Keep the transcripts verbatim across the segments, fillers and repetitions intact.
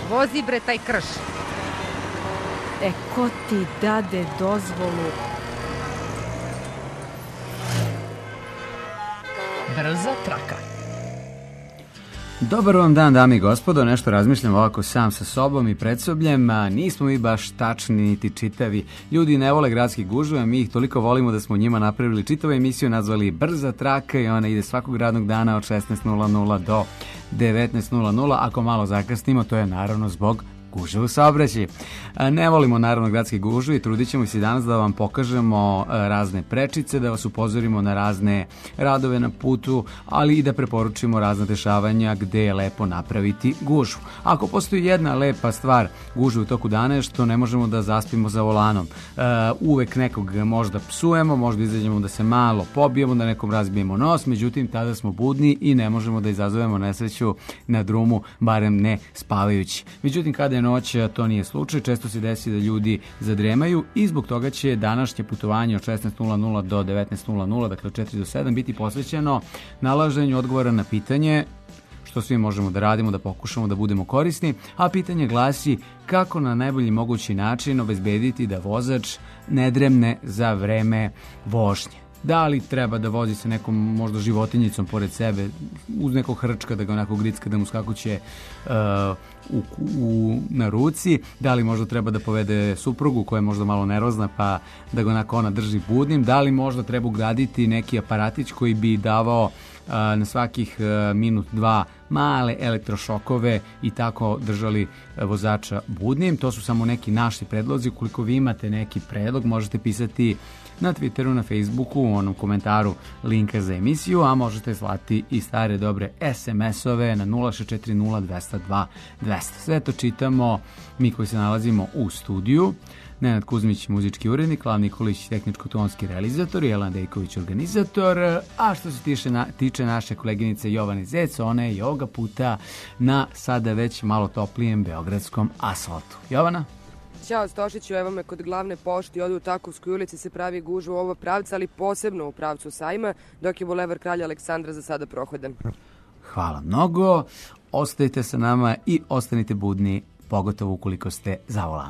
Vozi bre taj krš. E, ko ti dade dozvolu? Brza traka. Dobar vam dan, dame i gospodo, nešto razmišljam ovako sam sa sobom i predsobljem, a nismo mi baš tačni niti čitavi. Ljudi ne vole gradski gužve, mi ih toliko volimo da smo u njima napravili čitavu emisiju, nazvali Brza traka i ona ide svakog radnog dana od šesnaest do devetnaest. Ako malo zakasnimo, to je naravno zbog gužve u saobraćaju. Ne volimo naravno gradske gužve i trudit ćemo se danas da vam pokažemo razne prečice, da vas upozorimo na razne radove na putu, ali i da preporučimo razna dešavanja gde je lepo napraviti gužvu. Ako postoji jedna lepa stvar gužve u toku dana je što ne možemo da zaspimo za volanom. Uvek nekog možda psujemo, možda izađemo da se malo pobijemo, da nekom razbijemo nos, međutim tada smo budni i ne možemo da izazovemo nesreću na drumu, barem ne spavajući. Međutim, kada je noć, to nije slučaj, često se desi da ljudi zadremaju i zbog toga će današnje putovanje od šesnaest do devetnaest, dakle od četiri do sedam, biti posvećeno nalaženju odgovora na pitanje što svi možemo da radimo, da pokušamo da budemo korisni, a pitanje glasi kako na najbolji mogući način obezbediti da vozač ne dremne za vreme vožnje. Da li treba da vozi sa nekom možda životinjicom pored sebe, uz nekog hrčka da ga onako gricka, da mu skakuće uh, u, u, na ruci, da li možda treba da povede suprugu koja je možda malo nervozna pa da ga onako ona drži budnim, da li možda treba ugraditi neki aparatić koji bi davao uh, na svakih uh, minut, dva male elektrošokove i tako držali uh, vozača budnim. To su samo neki naši predlozi. Ukoliko vi imate neki predlog, možete pisati na Twitteru, na Facebooku, u onom komentaru linka za emisiju, a možete slati i stare dobre es em es-ove na nula šest četiri nula dvesta dva dvesta. Sve to čitamo mi koji se nalazimo u studiju. Nenad Kuzmić, muzički urednik, Lav Nikolić, tehničko-tonski realizator, Jelena Dejković, organizator, a što se tiče, na, tiče naše koleginice Jovane Zec, ona je i ovoga puta na sada već malo toplijem beogradskom asfaltu. Jovana? Ćao Stošiću, evo me kod glavne pošte, ovdje u Takovskoj ulici se pravi gužva u oba pravca, ali posebno u pravcu Sajma, dok je Bulevar Kralja Aleksandra za sada prohodan. Hvala mnogo, ostajte sa nama i ostanite budni, pogotovo ukoliko ste za volan.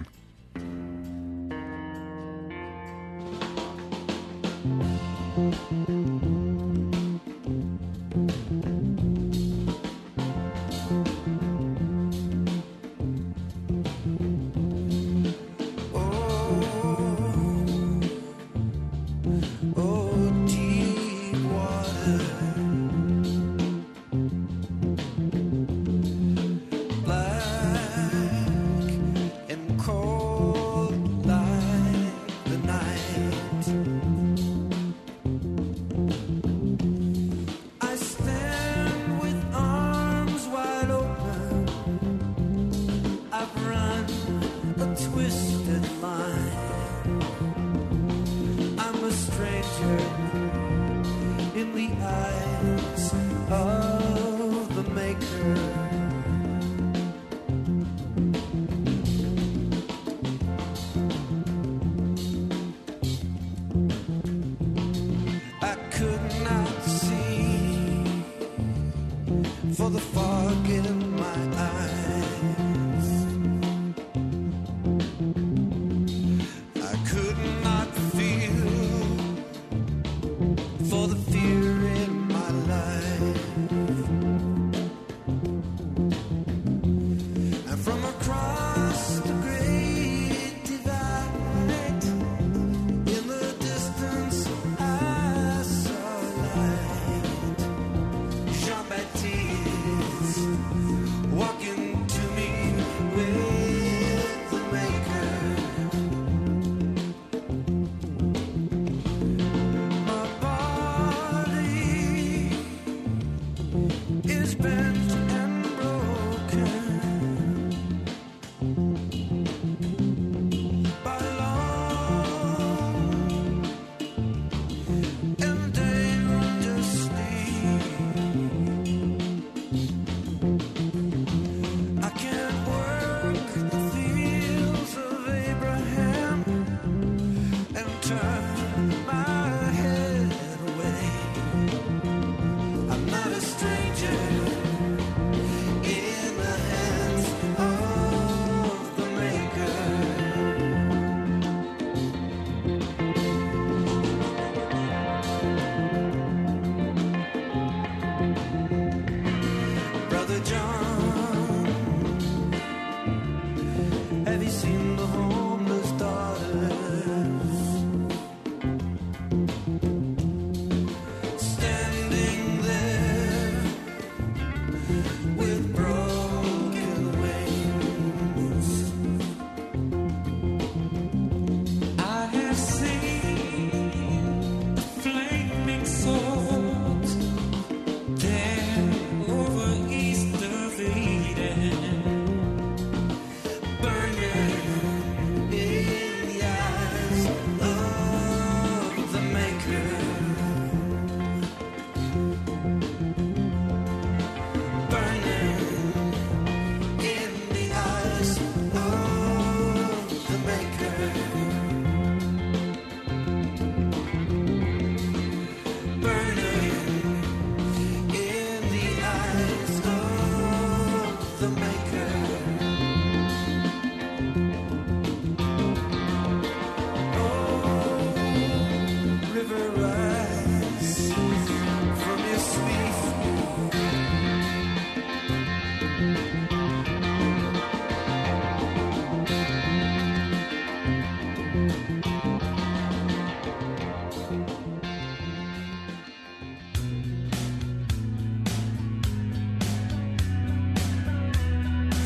Walking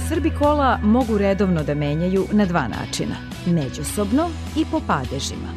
Srbi kola mogu redovno da menjaju na dva načina, međusobno i po padežima.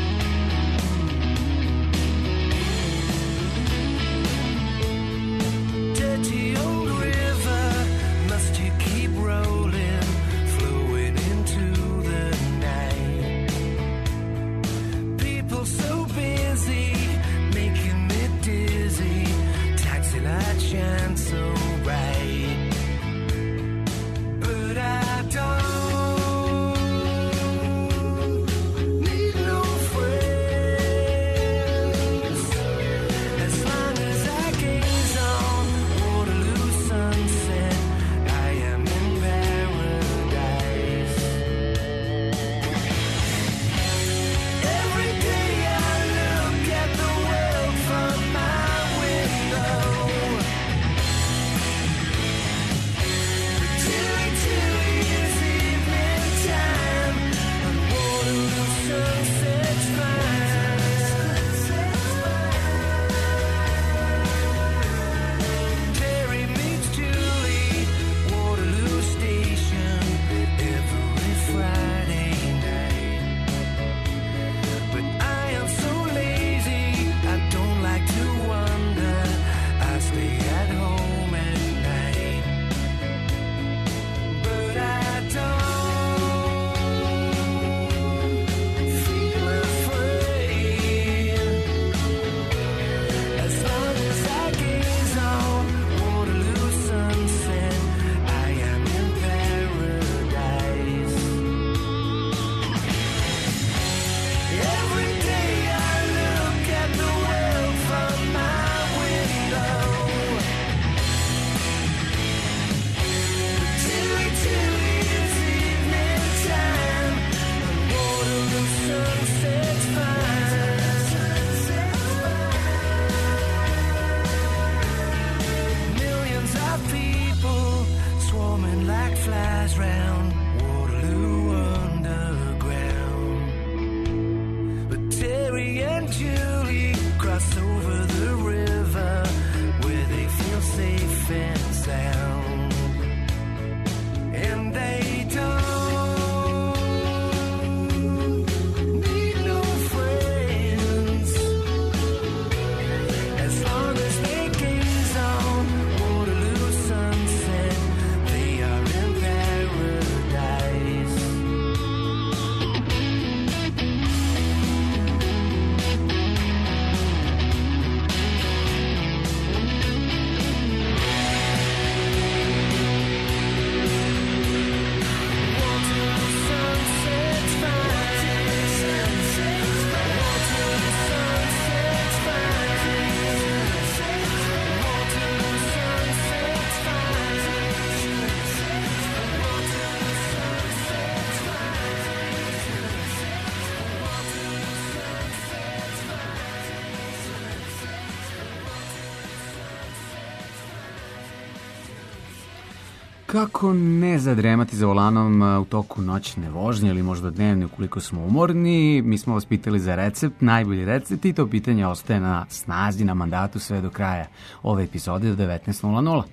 Kako ne zadremati za volanom u toku noćne vožnje ili možda dnevne ukoliko smo umorni? Mi smo vas pitali za recept, najbolji recept, i to pitanje ostaje na snazi, na mandatu sve do kraja ove epizode do devetnaest nula nula.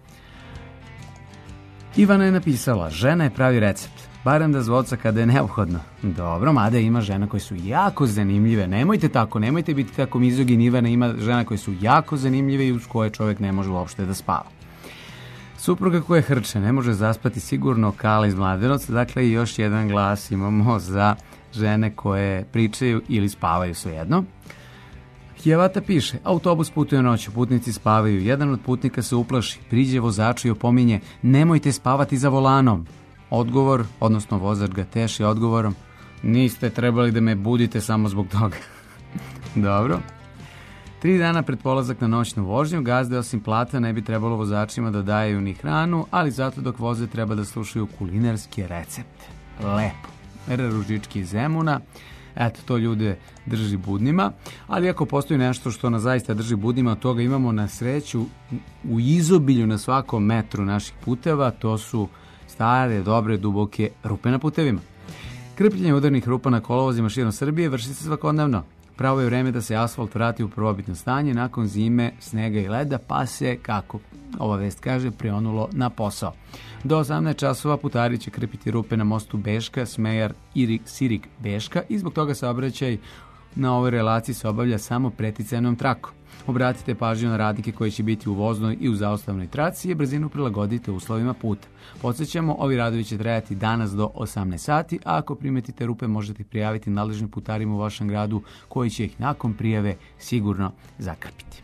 Ivana je napisala, žena je pravi recept, barem da zvoca kada je neophodno. Dobro, mada ima žena koje su jako zanimljive, nemojte tako, nemojte biti tako mizogin. Ivana, ima žena koje su jako zanimljive i uz koje čovjek ne može uopšte da spava. Supruga koja hrče, ne može zaspati sigurno, Kala iz Mladenovca. Dakle, još jedan glas imamo za žene koje pričaju ili spavaju, svejedno. Hjevata piše, autobus putuje noću, putnici spavaju, jedan od putnika se uplaši, priđe vozaču i opominje, nemojte spavati za volanom. Odgovor, odnosno vozač ga teši odgovorom, niste trebali da me budite samo zbog toga. Dobro. Tri dana pred polazak na noćnu vožnju, gazde osim plata ne bi trebalo vozačima da daju ni hranu, ali zato dok voze treba da slušaju kulinarske recepte. Lepo. R. Ružički iz Zemuna. Eto, to ljude drži budnima, ali ako postoji nešto što nas zaista drži budnima, od toga imamo na sreću u izobilju na svakom metru naših puteva, to su stare, dobre, duboke rupe na putevima. Krpljenje udarnih rupa na kolovozima širom Srbije vrši se svakodnevno. Pravo je vreme da se asfalt vrati u prvobitno stanje nakon zime, snega i leda, pa se, kako ova vest kaže, prionulo na posao. Do osamnaest časova putari će krpiti rupe na mostu Beška, Smejar, Irig, Sirig, Beška i zbog toga saobraćaj na ovoj relaciji se obavlja samo preticajnom trakom. Obratite pažnju na radnike koji će biti u voznoj i u zaustavnoj traci i brzinu prilagodite uslovima puta. Podsjećamo, ovi radovi će trajati danas do osamnaest sati, a ako primetite rupe možete prijaviti nadležnim putarima u vašem gradu koji će ih nakon prijave sigurno zakrpiti.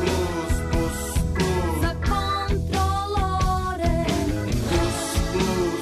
Blues,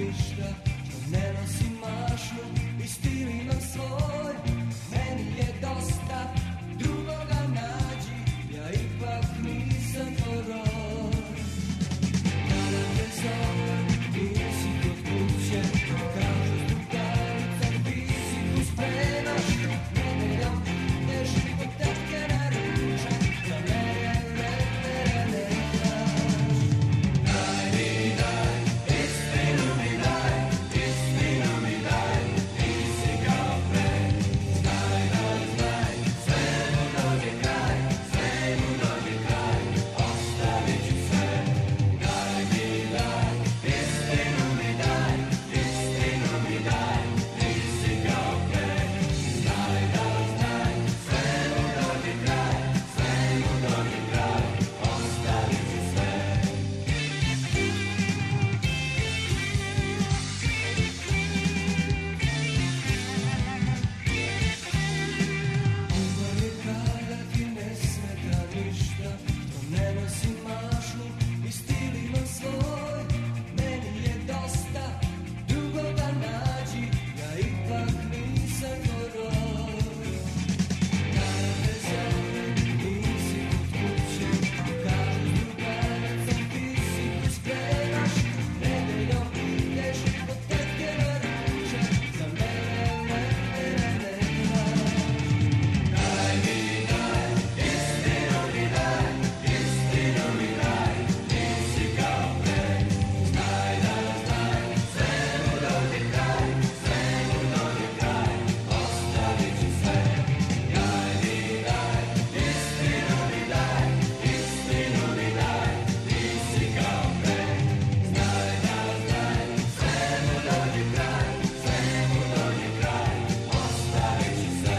ništa, što ne nosi mašnu i stil imam svoj. Meni je dosta, drugoga nađi, ja ipak nisam tvoj roj. Kada te zovem, nisi kod kuće, kažu s drugaricom, ti si tu spremaš. Nedeljom ideš kod tetke na ručak, za mene vremena nemaš. Daj mi, daj, istinu mi daj, istinu mi daj, nisi kao pre. Znaj da znaj, svemu dođe kraj, svemu dođe kraj, ostavit ću sve. Daj mi, daj, istinu mi daj, istinu mi daj, nisi kao pre. Znaj da znaj, svemu dođe kraj, svemu dođe kraj, ostavit ću sve. Umor je kada ti ne smeta ništa, što ne nosi mašnu i stil imam svoj. Meni je dosta, drugoga nađi, ja ipak nisam tvoj roj. Kada te zovem, nisi kod kuće, kažu s drugaricom, ti si tu spremaš. Nedeljom ideš kod tetke na ručak, za mene vremena nemaš. Daj mi, daj, istinu mi daj, istinu mi daj, nisi kao pre. Znaj da znaj, svemu dođe kraj, svemu dođe kraj, ostavit ću sve. Daj mi, daj, istinu mi daj, istinu mi daj, nisi kao pre. Znaj da znaj, svemu dođe kraj, svemu dođe kraj, ostavit ću sve.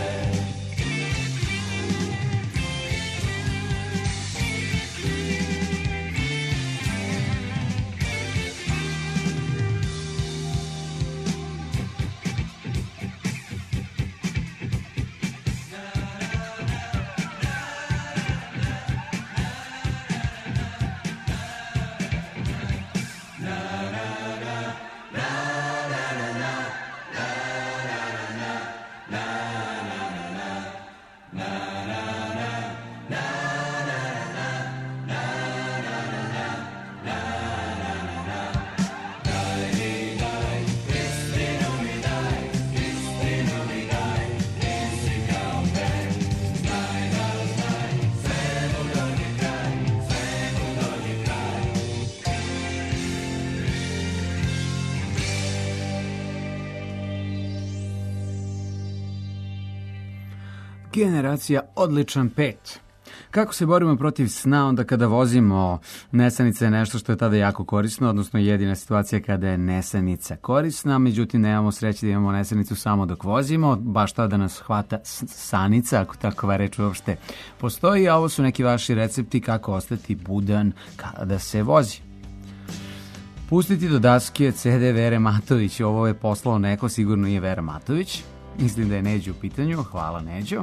Generacija odličan pet. Kako se borimo protiv sna onda kada vozimo? Nesanica je nešto što je tada jako korisno, odnosno jedina situacija kada je nesanica korisna, međutim nemamo sreće da imamo nesanicu samo dok vozimo, baš tada nas hvata sanica, ako takova reč uopšte postoji, a ovo su neki vaši recepti kako ostati budan kada se vozi. Pustiti do daske ce de Vere Matović, ovo je poslao neko, sigurno nije Vera Matović, mislim da je Neđo u pitanju, hvala Neđo.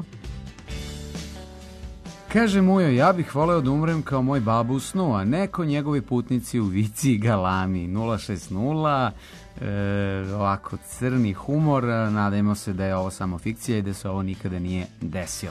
Kaže Mujo, ja bih voleo da umrem kao moj babu u snu, a neko njegovi putnici u vici i galami. nula šest nula, e, ovako crni humor, nadajmo se da je ovo samo fikcija i da se ovo nikada nije desilo.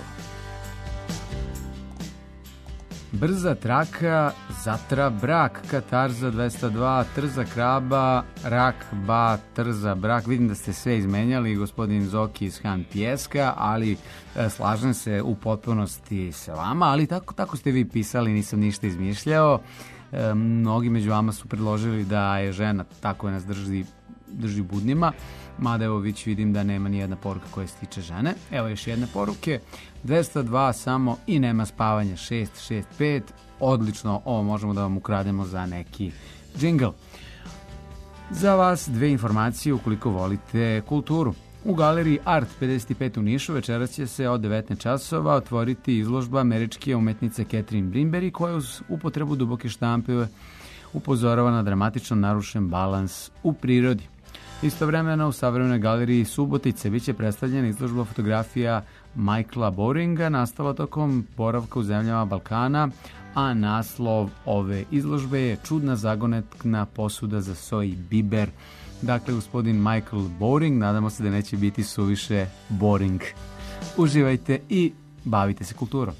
Brza traka, zatra brak, Katarza dvesta dva, trza kraba, rak, ba, trza brak. Vidim da ste sve izmenjali, gospodin Zoki iz Han Pjeska, ali e, slažem se u potpunosti sa vama, ali tako, tako ste vi pisali, nisam ništa izmišljao. E, mnogi među vama su predložili da je žena, tako je nas drži, drži budnima, mada evo već vidim da nema ni jedna poruka koja se tiče žene. Evo još jedne poruke. dvesta dva samo i nema spavanja, šest šest pet. Odlično, ovo možemo da vam ukrademo za neki džingl. Za vas dve informacije ukoliko volite kulturu. U galeriji Art pedeset pet u Nišu večeras će se od devetnaest časova otvoriti izložba američke umetnice Catherine Brinberry, koja uz upotrebu duboke štampe upozorava na dramatično narušen balans u prirodi. Istovremeno u savremenoj galeriji Subotice biće predstavljena izložba fotografija Michaela Boringa, nastala tokom boravka u zemljama Balkana, a naslov ove izložbe je Čudna zagonetna posuda za soj biber. dakle gospodin Michael Boring, nadamo se da neće biti suviše boring. Uživajte i bavite se kulturom.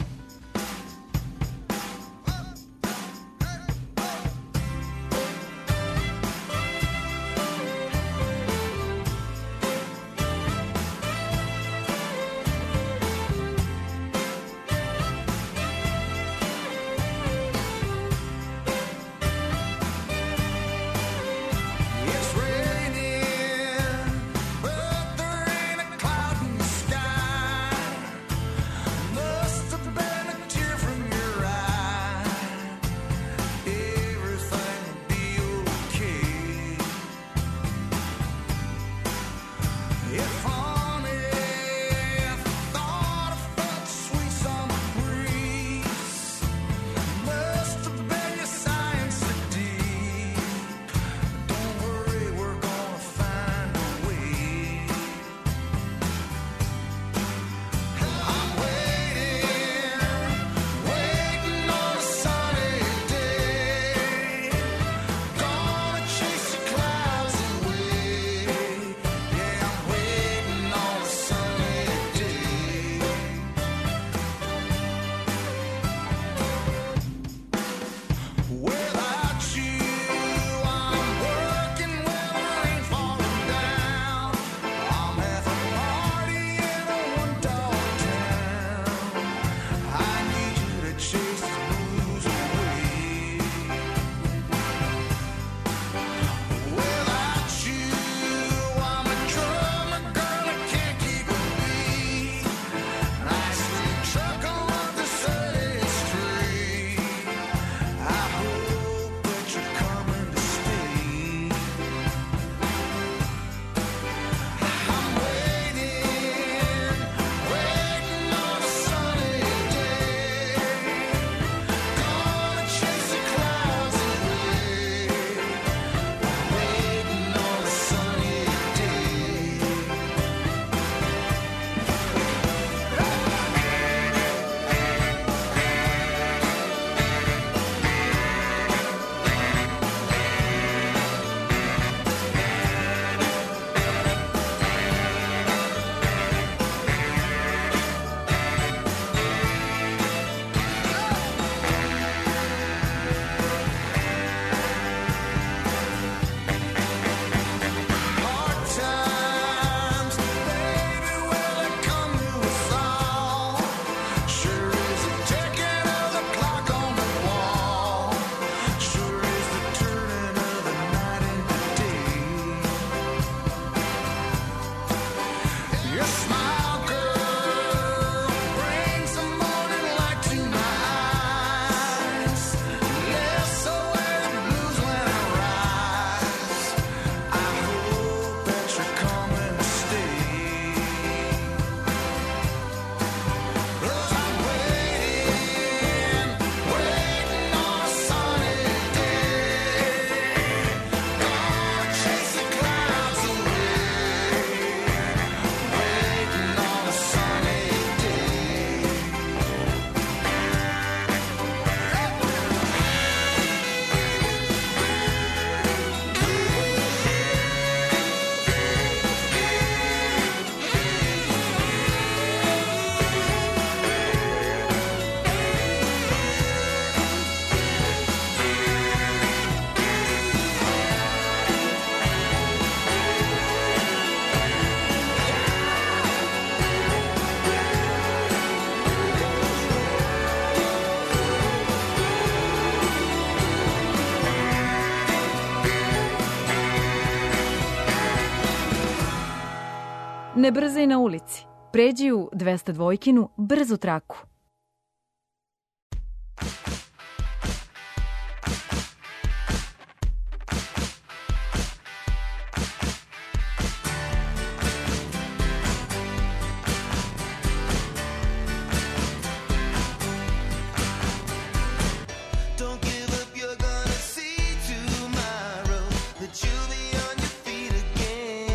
Ne brzaj na ulici. Pređi u dvesta dvojkinu brzu traku.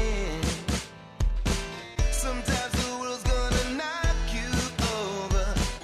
Sometimes the world's gonna knock you over.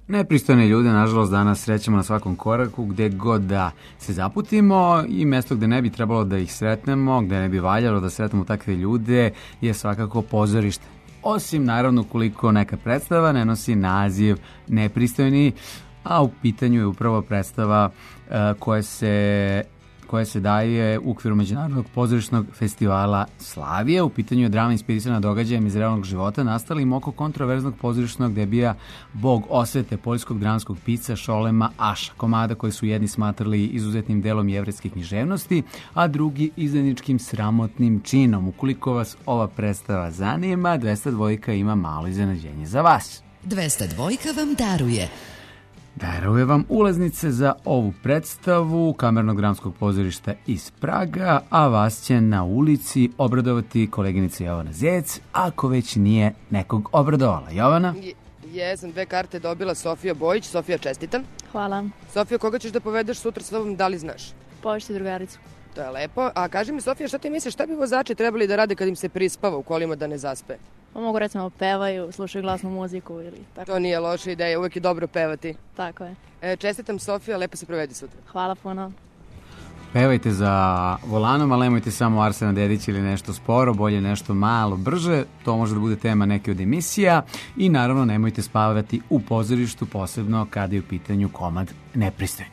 Nepristojne ljude, nažalost, danas srećemo na svakom koraku, gde god da se zaputimo i mesto gde ne bi trebalo da ih sretnemo, gde ne bi valjalo da sretnemo takve ljude, je svakako pozorište. Osim, naravno, koliko neka predstava ne nosi naziv nepristojni, a u pitanju je upravo predstava uh, koja se koja se daje u okviru Međunarodnog pozorišnog festivala Slavije. U pitanju je drama inspirisana događajem iz realnog života, nastalim oko kontroverznog pozorišnog debija Bog osvete poljskog dramskog pisca Šolema Aša, komada koji su jedni smatrali izuzetnim delom jevrejske književnosti, a drugi izdajničkim sramotnim činom. Ukoliko vas ova predstava zanima, dvesta dvojka ima malo iznenađenje za vas. dvesta dvojka vam daruje Daruje vam ulaznice za ovu predstavu Kamernog dramskog pozorišta iz Praga, a vas će na ulici obradovati koleginica Jovana Zec, ako već nije nekog obradovala. Jovana? Je, jesam dve karte dobila Sofija Bojić. Sofija, čestitam. Hvala. Sofija, koga ćeš da povedeš sutra s tobom, da li znaš? Povešću drugaricu. To je lepo. A kaži mi, Sofija, šta ti misliš, šta bi vozači trebali da rade kad im se prispava u kolima da ne zaspe? Pa mogu recimo pevaju, slušaju glasnu muziku ili tako. To nije loša ideja, uvek je dobro pevati. Tako je. E, čestitam, Sofija, lepo se provedi sutra. Hvala puno. Pevajte za volanom, ali nemojte samo Arsena Dedića ili nešto sporo, bolje nešto malo brže, to može da bude tema neke od emisija i naravno nemojte spavati u pozorištu, posebno kada je u pitanju komad nepristojni.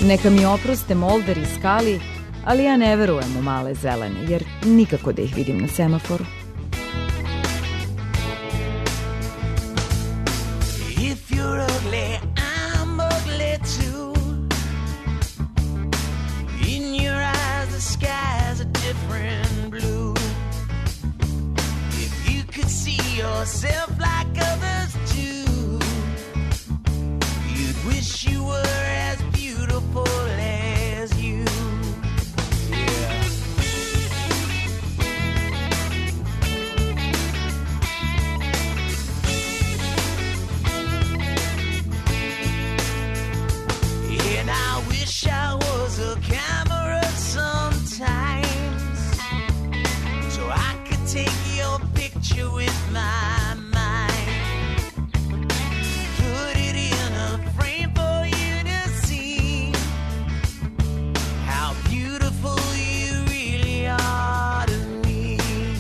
Neka mi oproste Molder i Skali, ali ja ne verujem u male zelene, jer nikako da ih vidim na semaforu. If you're ugly, I'm ugly too. In your eyes, the sky's a different blue. If you could see yourself like others do, you'd wish you were as beautiful as you. Yeah. And I wish I was a camera sometimes, so I could take your picture with my mind, put it in a frame for you to see how beautiful you really are to me.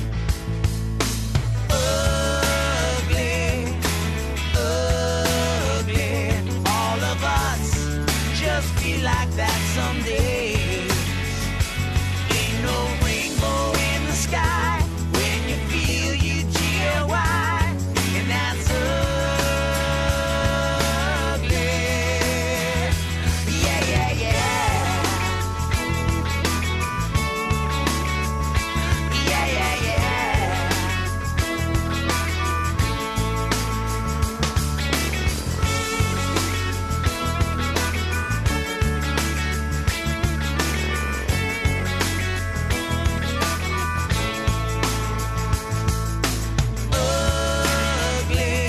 Ugly, ugly, all of us just feel like that someday. Ain't no rainbow in the sky when you feel you G L Y, and that's ugly. Yeah, yeah, yeah. Yeah, yeah, yeah. Ugly,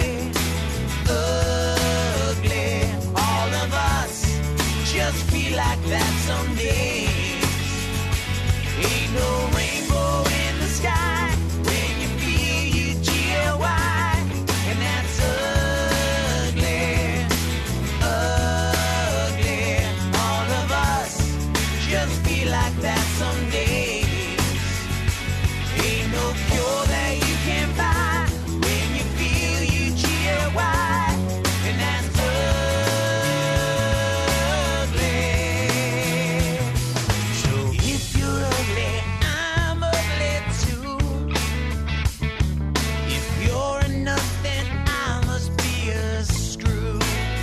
ugly, all of us just feel like that someday. Ain't no rainbow in the sky when you feel you G L Y, and that's ugly, ugly, all of us just feel like that someday. Ain't no cure that you can buy when you feel you G L Y, and that's ugly. So if you're ugly, I'm ugly too. If you're a nothing, I must be a screw.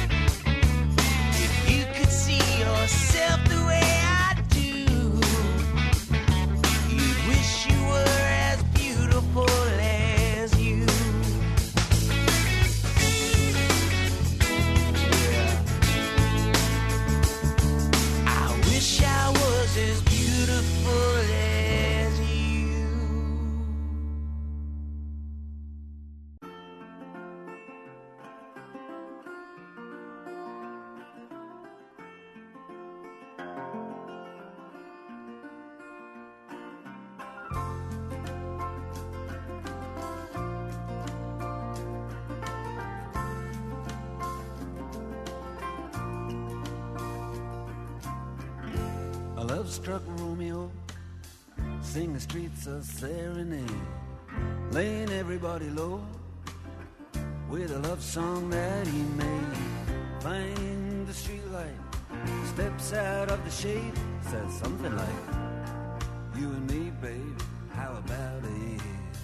If you could see yourself the way I do, you'd wish you were as beautiful as you. Yeah. I wish I was as beautiful as you. A love-struck Romeo sing the streets a serenade, laying everybody low with a love song that he made. Find the streetlight, steps out of the shade, says something like, "You and me, babe, how about it?"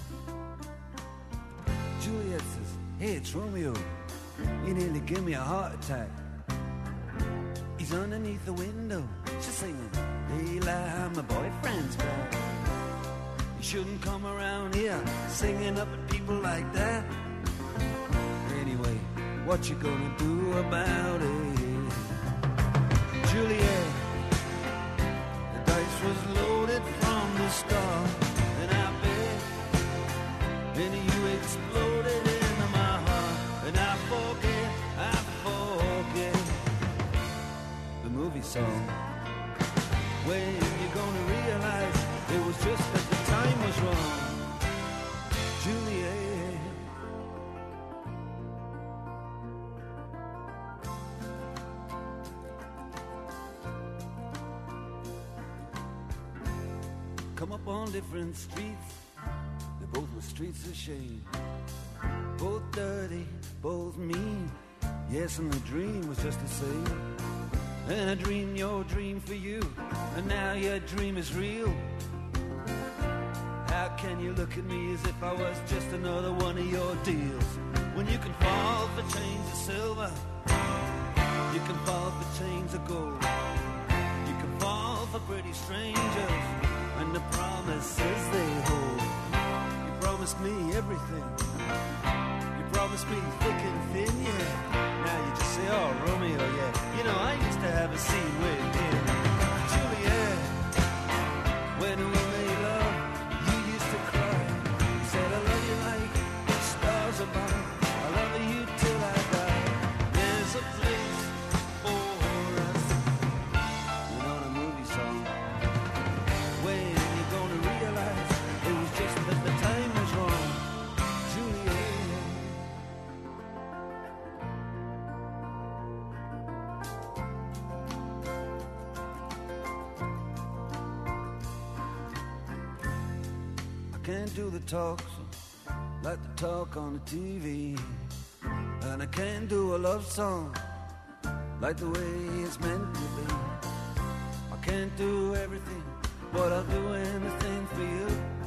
Juliet says, "Hey, it's Romeo. You nearly give me a heart attack." He's underneath the window, she's singing, "Daylight, my boyfriend's back." You shouldn't come around here singing up at people like that. Anyway, what you gonna do about it? Juliet, the dice was loaded from the start, and I bet then you exploded into my heart, and I forget, I forget the movie song. When you gonna realize it was just that the time was wrong, Juliet? Come up on different streets, they both were streets of shame. Both dirty, both mean. Yes, and the dream was just the same. And I dreamed your dream for you, and now your dream is real. How can you look at me as if I was just another one of your deals? When you can fall for chains of silver, you can fall for chains of gold. You can fall for pretty strangers and the promises they hold. You promised me everything. You promised me thick and thin, yeah. Now you just say, oh, Romeo, yeah. You know, I used to have a scene with him. Juliet, when we made love, you used to cry. You said, I love you like the stars above. I love you till I die. There's a place for us. And on a movie song, when you're gonna realize it was just that the time was wrong. Juliet. Can't do the talk so like the talk on the T V, and I can't do a love song like the way it's meant to be. I can't do everything, but I'll do anything for you.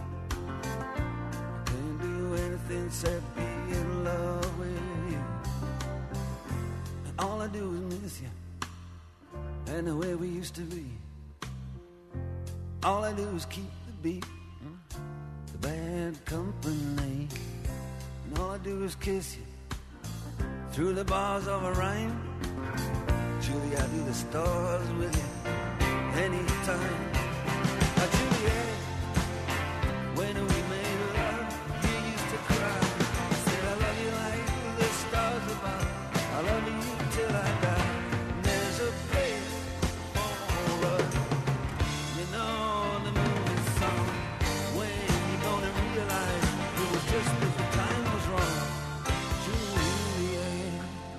I can't do anything except be in love with you. And all I do is miss you and the way we used to be. All I do is keep the beat, bad company, and all I do is kiss you through the bars of a rhyme. Julie, I do the stars with you anytime. Now, Juliet, when we made love, you used to cry. I said, I love you like the stars above. I love you till I die. And there's a place for us, you know, the movie song. When realize it was just that the time was wrong. Juliet.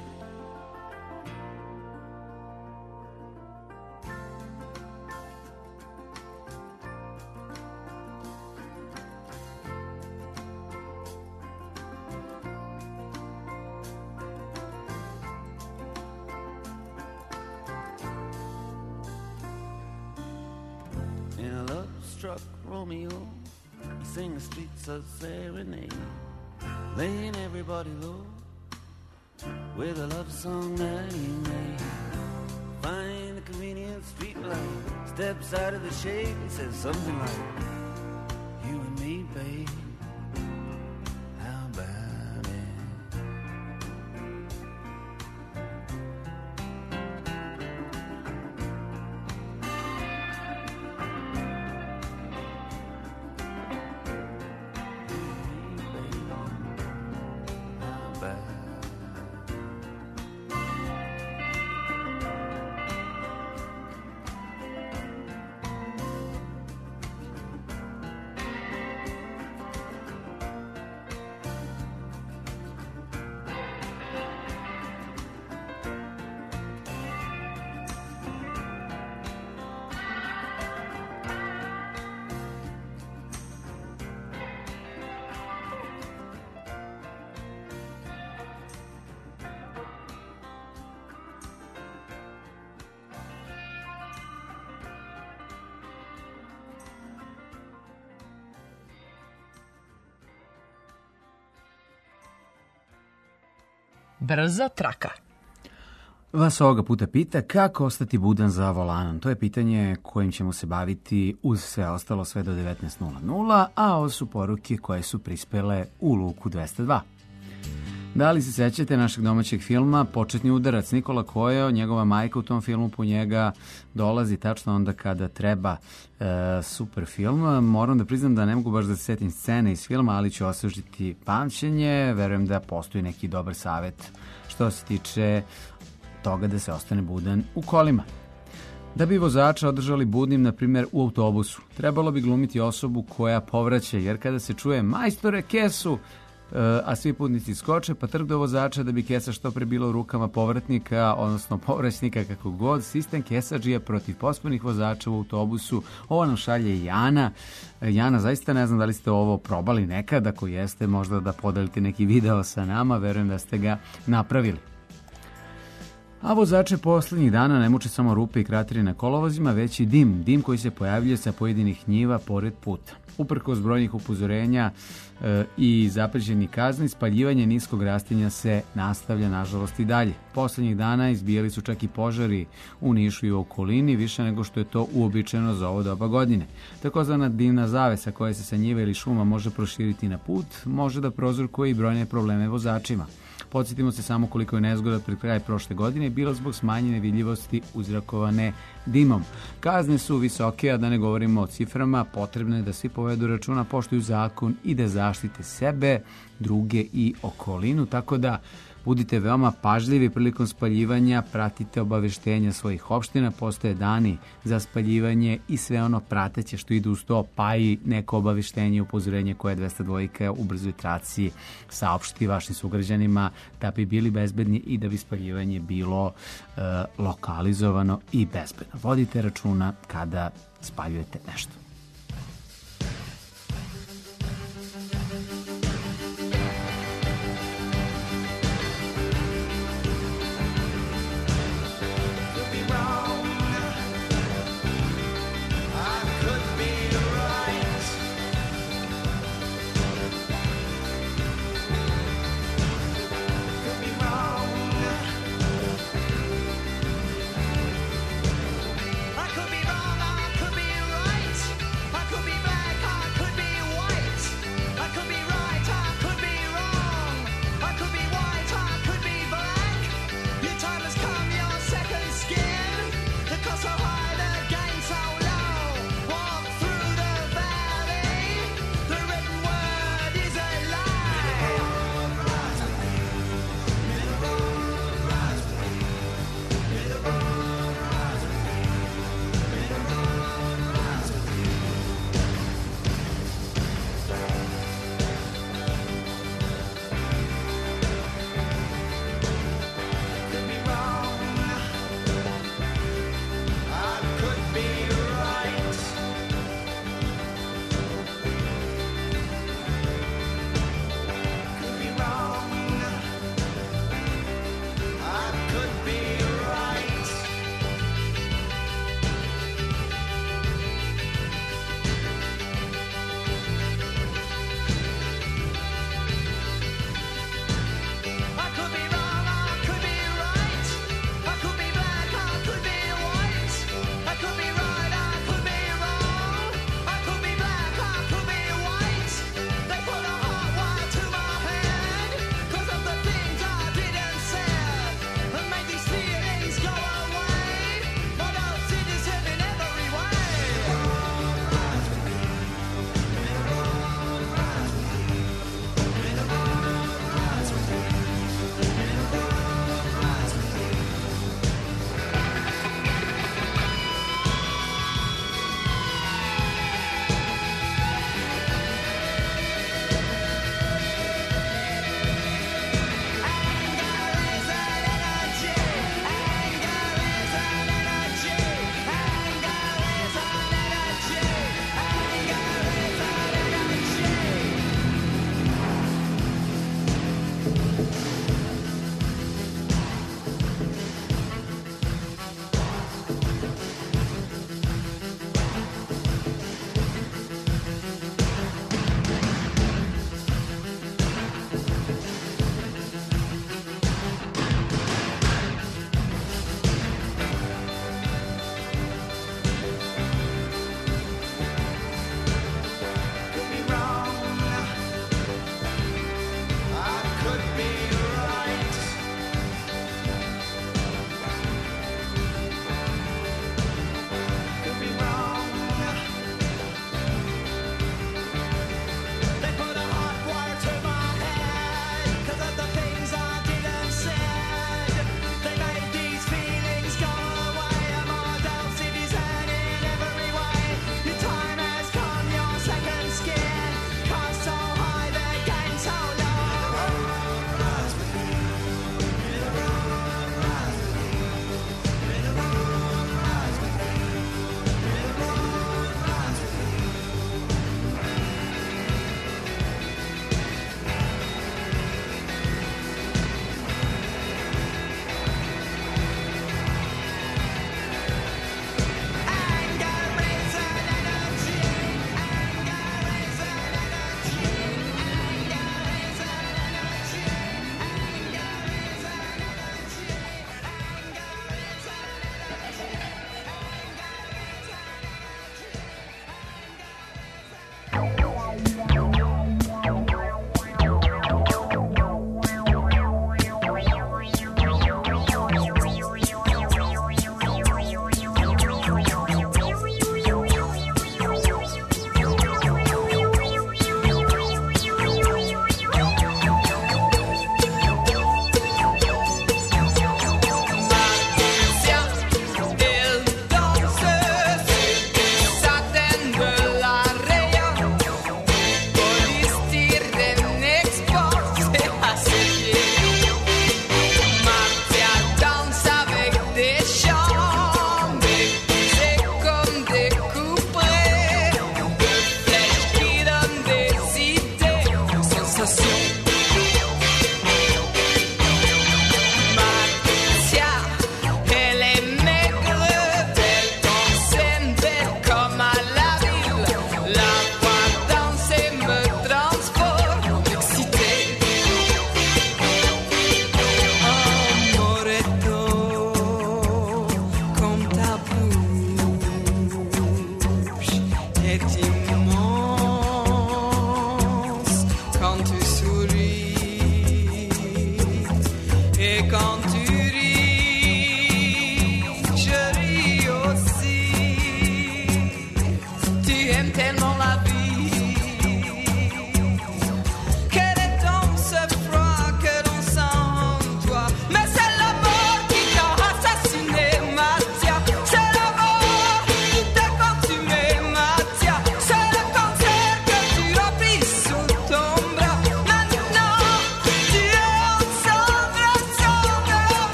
In a love-struck Romeo, sing the streets of serenade, laying everybody low with a love song that he made. Find a convenient street light, steps out of the shade, he says something like, you and me, babe, how about it? Brza traka. Vas ovoga puta pita kako ostati budan za volanom. To je pitanje kojim ćemo se baviti uz sve ostalo sve do devetnaest nula nula, a ovo su poruke koje su prispele u luku dvesta dva. Da li se sećate našeg domaćeg filma Početni udarac? Nikola Kojo, njegova majka u tom filmu po njega dolazi tačno onda kada treba. E, super film. Moram da priznam da ne mogu baš da se setim scene iz filma, ali ću osvežiti pamćenje. Verujem da postoji neki dobar savjet što se tiče toga da se ostane budan u kolima. Da bi vozača održali budnim, na primjer, u autobusu, trebalo bi glumiti osobu koja povraća, jer kada se čuje majstore kesu, a svi putnici skoče, pa trk do vozača da bi kesa što pre bila u rukama povratnika, odnosno povraćnika, kako god, sistem kesadžija protiv pospanih vozača u autobusu. Ovo nam šalje Jana. Jana, zaista ne znam da li ste ovo probali nekad, ako jeste, možda da podelite neki video sa nama, verujem da ste ga napravili. A vozače poslednjih dana ne muče samo rupe i krateri na kolovozima, već i dim, dim koji se pojavljuje sa pojedinih njiva pored puta. Uprkos brojnih upozorenja e, i zaprećenih kazni, spaljivanje niskog rastinja se nastavlja nažalost i dalje. Poslednjih dana izbijali su čak i požari u Nišu i u okolini, više nego što je to uobičajeno za ovo doba godine. Takozvana dimna zavesa koja se sa njiva ili šuma može proširiti na put, može da prouzrokuje i brojne probleme vozačima. Podsjetimo se samo koliko je nezgoda pred kraj prošle godine bilo zbog smanjene vidljivosti uzrokovane dimom. Kazne su visoke, a da ne govorimo o ciframa, potrebno je da svi povedu računa, poštuju zakon i da zaštite sebe, druge i okolinu, tako da budite veoma pažljivi prilikom spaljivanja, pratite obaveštenja svojih opština, postoje dani za spaljivanje i sve ono prateće što ide uz to, pa i neko obaveštenje i upozorenje koje dvesta dva u brzoj traci saopšti vašim sugrađanima da bi bili bezbedni i da bi spaljivanje bilo e, lokalizovano i bezbedno. Vodite računa kada spaljujete nešto. I could be wrong, I could be right.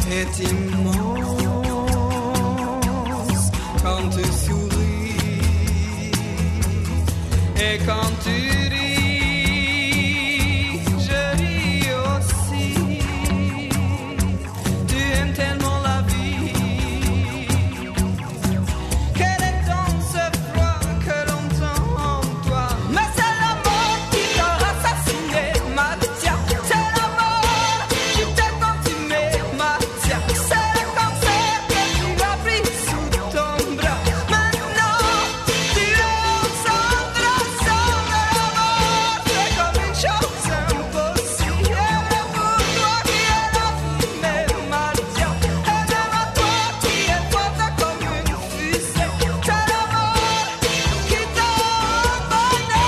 est immense quand tu souris et quand tu ris, je ris aussi. Tu aimes tellement la vie. Quel est donc ce froid que l'on sent en toi? Mais c'est la mort qui t'a assassiné, Mathia. C'est la mort qui t'a consumé, Mathia. C'est le cancer que tu as pris sous ton bras. Maintenant, tu es en cendre, cendre la mort. C'est comme une chose impossible. Et pour toi qui es la fumée, Mathia. Et même à toi qui es forte comme une fusée. C'est la mort qui t'a abandonné.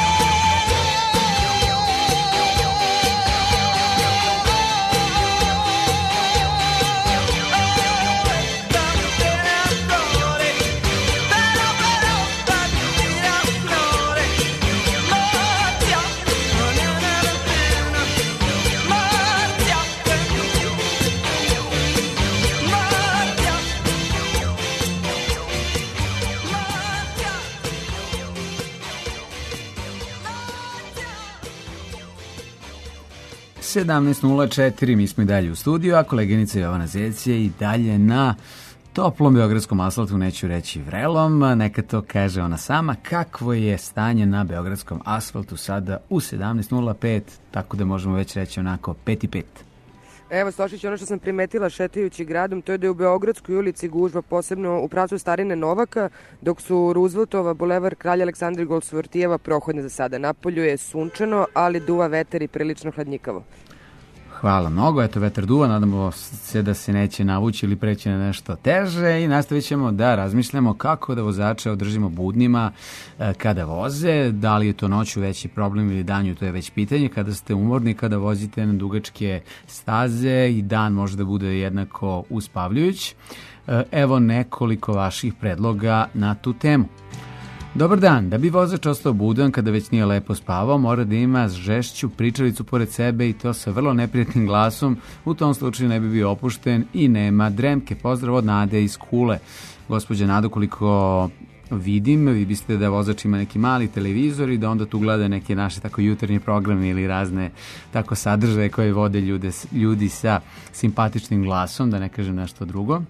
sedamnaest nula četiri, mi smo i dalje u studiju, a koleginica Jovana Zec je i dalje na toplom beogradskom asfaltu, neću reći vrelom, neka to kaže ona sama. Kakvo je stanje na beogradskom asfaltu sada u sedamnaest nula pet, tako da možemo već reći onako pet i pet. Evo, Stošić, ono što sam primetila šetajući gradom, to je da je u Beogradskoj ulici gužva, posebno u pravcu Starine Novaka, dok su Rooseveltova, Bulevar Kralja Aleksandra i Golsvortijeva prohodne za sada. Napolju je sunčano, ali duva vetar i prilično hladnjikavo. Hvala mnogo, eto vetar duva, nadamo se da se neće navući ili preći na nešto teže i nastavit ćemo da razmišljamo kako da vozače održimo budnima e, kada voze, da li je to noću veći problem ili danju, to je već pitanje, kada ste umorni, kada vozite na dugačke staze i dan može da bude jednako uspavljujuć. E, evo nekoliko vaših predloga na tu temu. Dobar dan, da bi vozač ostao budan kada već nije lepo spavao, mora da ima žešću pričalicu pored sebe i to sa vrlo neprijatnim glasom, u tom slučaju ne bi bio opušten i nema dremke. Pozdrav od Nade iz Kule. Gospođa Nado, koliko vidim, vi biste da vozač ima neki mali televizor i da onda tu gleda neke naše tako jutarnji programe ili razne tako sadržaje koje vode ljude, ljudi sa simpatičnim glasom, da ne kažem nešto drugo.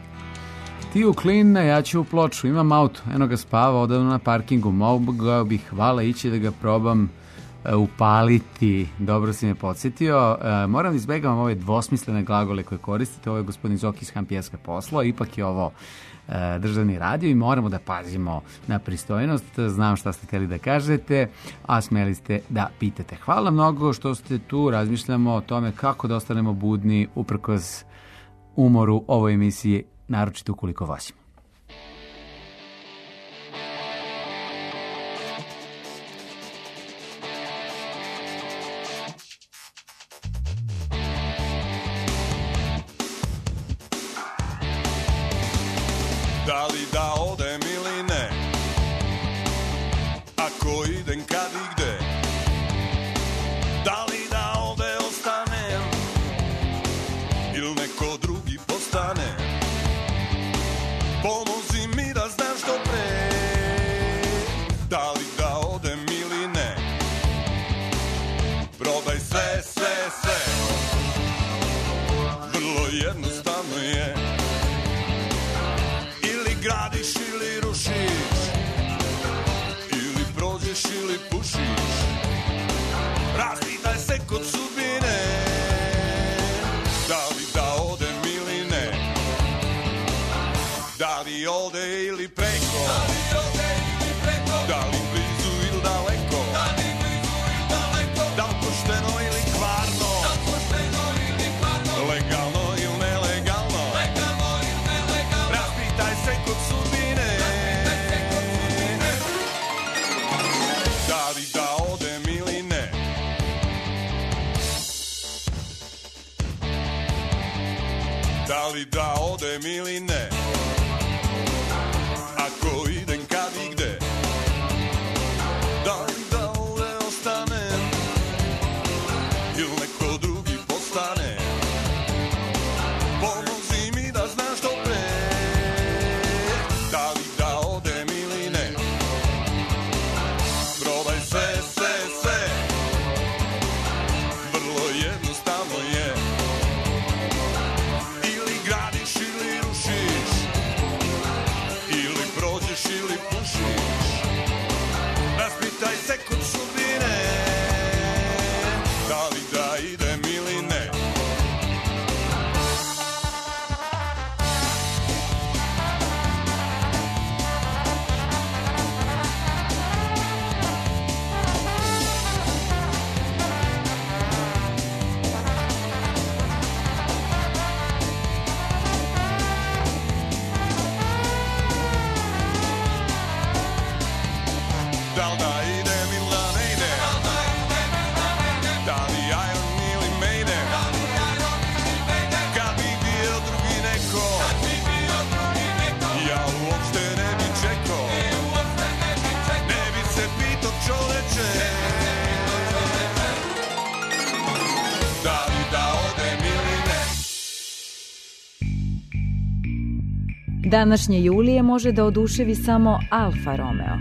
Ti u Klin, ja ću u Ploču, imam auto, eno ga spava odavno na parkingu, mogao bih hvala ići da ga probam uh, upaliti, dobro si me podsjetio. Uh, moram da izbegavam ove dvosmislene glagole koje koristite, ovo je gospodin Zoki iz Hampijeska posla, ipak je ovo uh, državni radio i moramo da pazimo na pristojnost, znam šta ste hteli da kažete, a smeli ste da pitate. Hvala mnogo što ste tu, razmišljamo o tome kako da ostanemo budni uprkos umoru ovoj emisiji, naročito ukoliko vozimo. Da li da odem ili ne? Ako idem kad i gde? Da li da ovde ostanem? Ili neko drugi postane? Pomozi mi da znam što pre. Da li da odem ili ne? Probaj sve, sve, sve. Vrlo jednostavno je. Ili gradiš ili rušiš, ili prođeš ili pušiš. Raspitaj se kod sudbine. Da li da odem ili ne? Da li ode ili preko? Da li ode ili preko? Da li blizu ili daleko? Da li blizu ili daleko? Da li pošteno ili kvarno? Da li pošteno ili kvarno? Legalno ili nelegalno? Legalno ili nelegalno? Raspitaj se kod sudbine. Raspitaj se kod sudbine. Da li da odem ili ne? Da li da odem ili ne? Ako idem kad i gde? Da li da ovde ostanem? Ili neko drugi postane? Današnje Julije može da oduševi samo Alfa Romeo.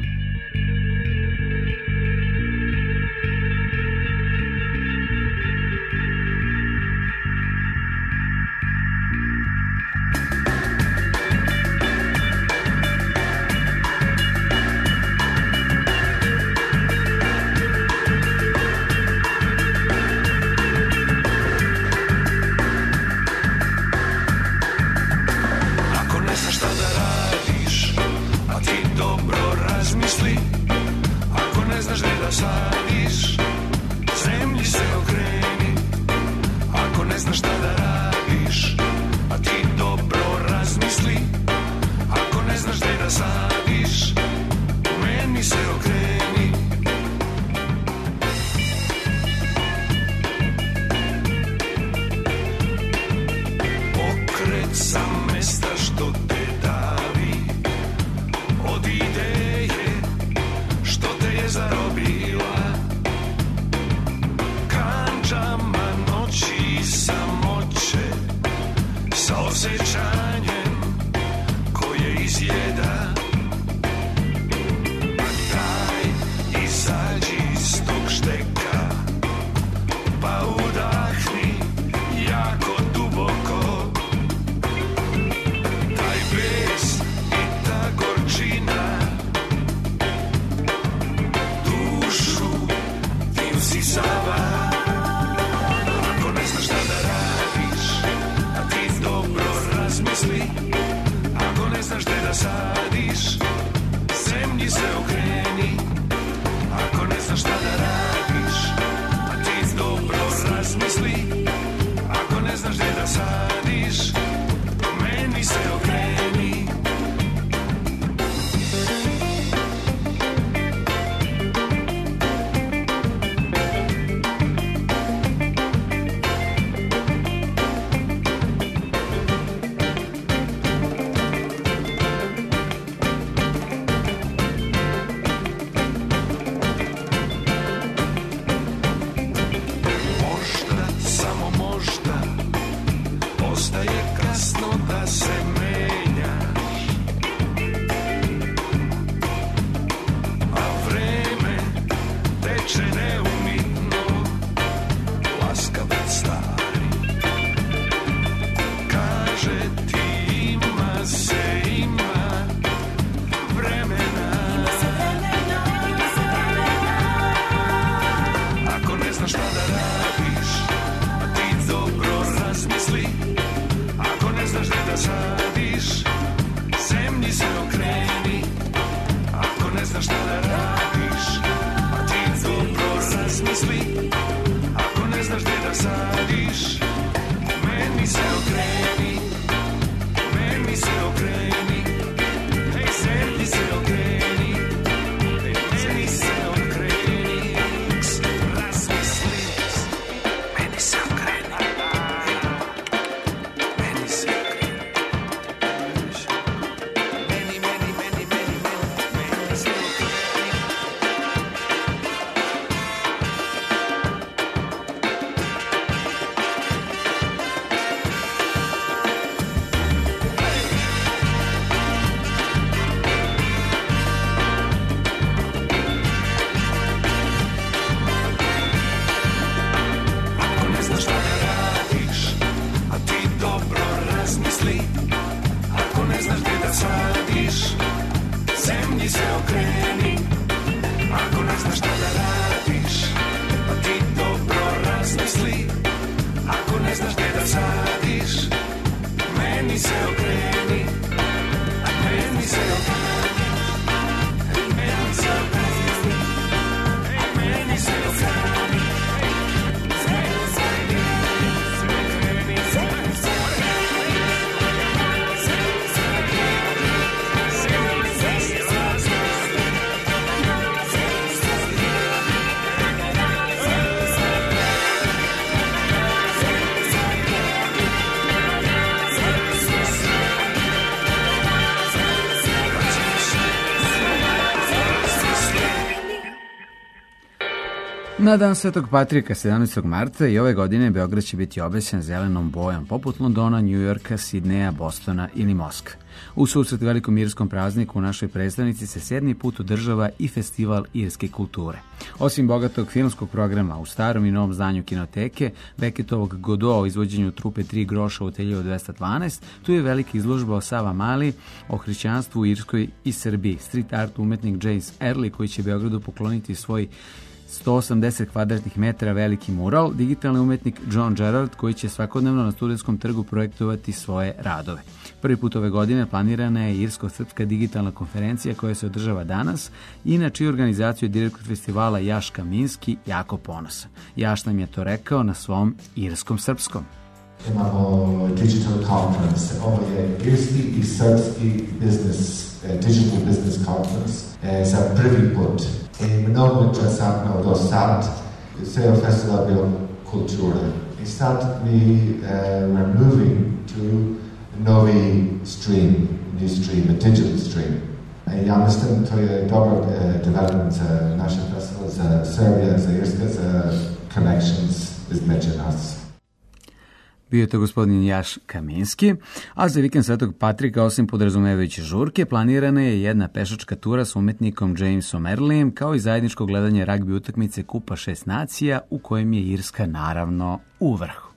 Na dan Svetog Patrika, sedamnaestog marta i ove godine Beograd će biti obećan zelenom bojom, poput Londona, Njujorka, Sidneja, Bostona ili Moskve. U susret velikom irskom prazniku u našoj predstavnici se sedmi put održava i festival irske kulture. Osim bogatog filmskog programa u starom i novom zdanju kinoteke, Beketovog Godoa o izvođenju trupe Tri groša u Teljevo dvesta dvanaest, tu je velika izložba o Sava Mali, o hrišćanstvu u Irskoj i Srbiji, street art umetnik James Early koji će Beogradu pokloniti svoj sto osamdeset kvadratnih metara veliki mural, digitalni umetnik John Gerard koji će svakodnevno na Studentskom trgu projektovati svoje radove. Prvi put ove godine planirana je Irsko-srpska digitalna konferencija koja se održava danas i na čiju organizaciju je direktor festivala Jaš Kaminski jako ponosan. Jaš nam je to rekao na svom irskom srpskom. Imamo digital conference, ovo je irski i srpski business, digital business conference za prvi put. I mnogo interesantno do sad, ceo festival bio kultura. I sad mi uh, we're moving to novi stream, new stream, a digital stream. I ja mislim to je dobar uh, development za naš festival, za Srbija, za Irska, za connections između nas. Bio je to gospodin Jaš Kaminski, a za vikend Svetog Patrika, osim podrazumevajuće žurke, planirana je jedna pešačka tura s umetnikom Jamesom Earlyem, kao i zajedničko gledanje ragbi utakmice Kupa šest nacija, u kojem je Irska naravno u vrhu.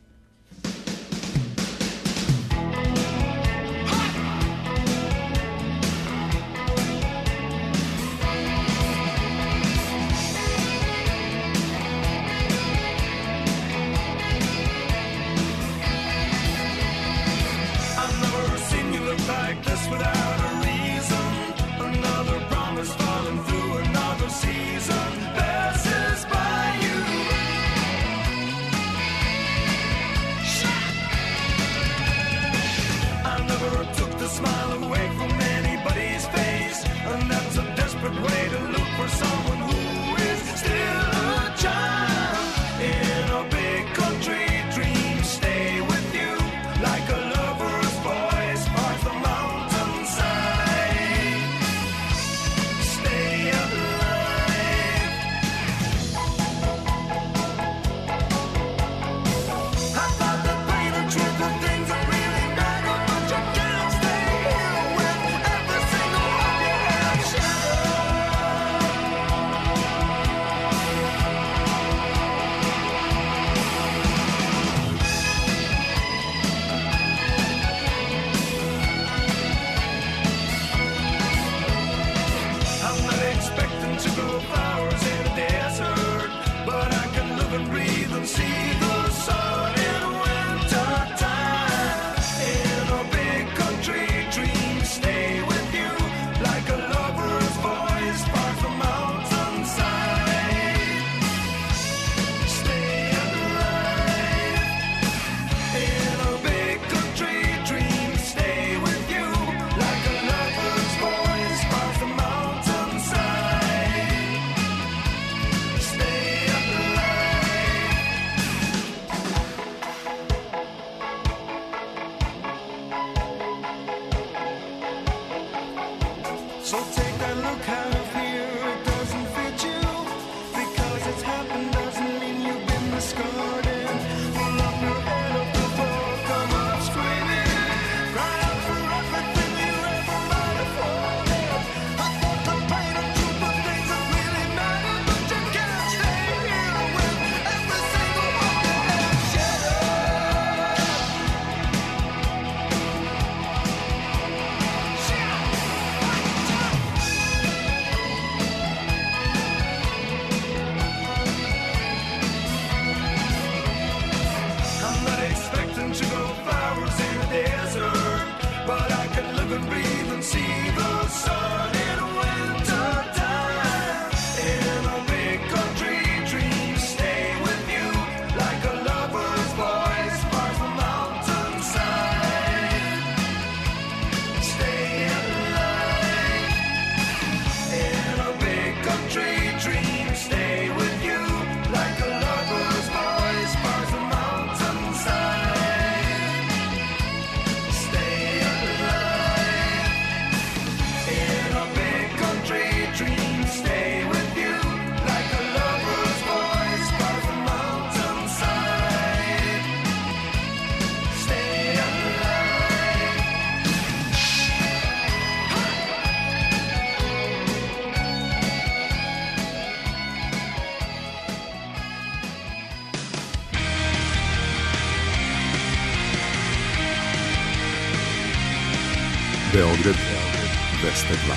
Beograd dvesta dva.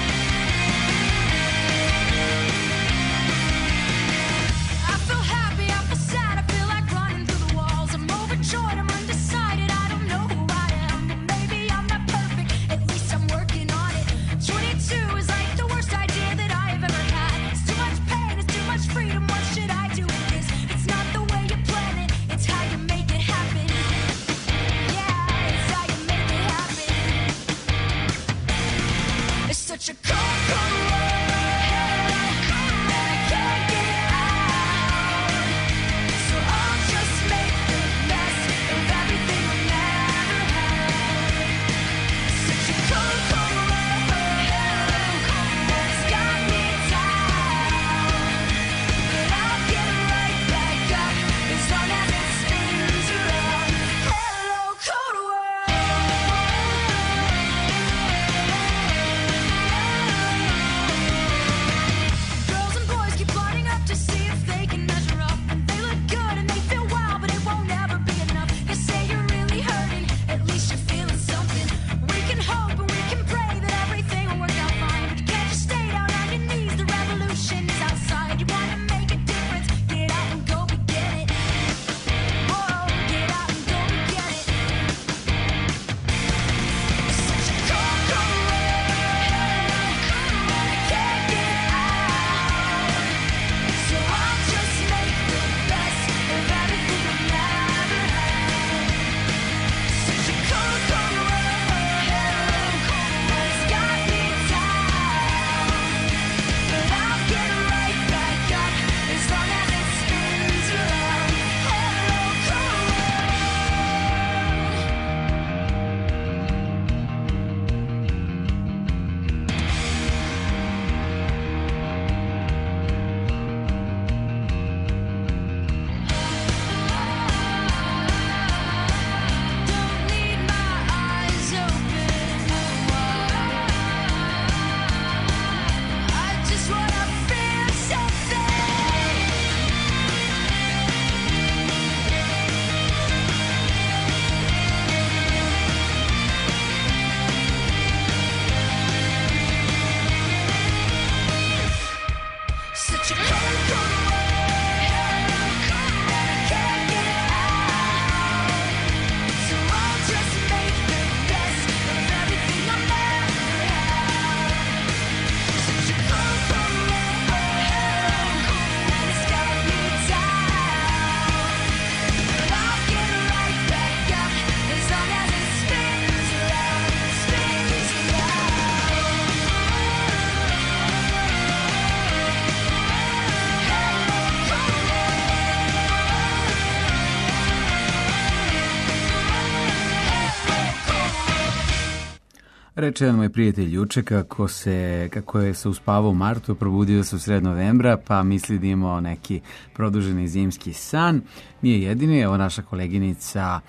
Reče jedan moj prijatelj juče kako, se, kako je se uspavao u martu, probudio se u sred novembra, pa misli da imao neki produženi zimski san. Nije jedini, evo naša koleginica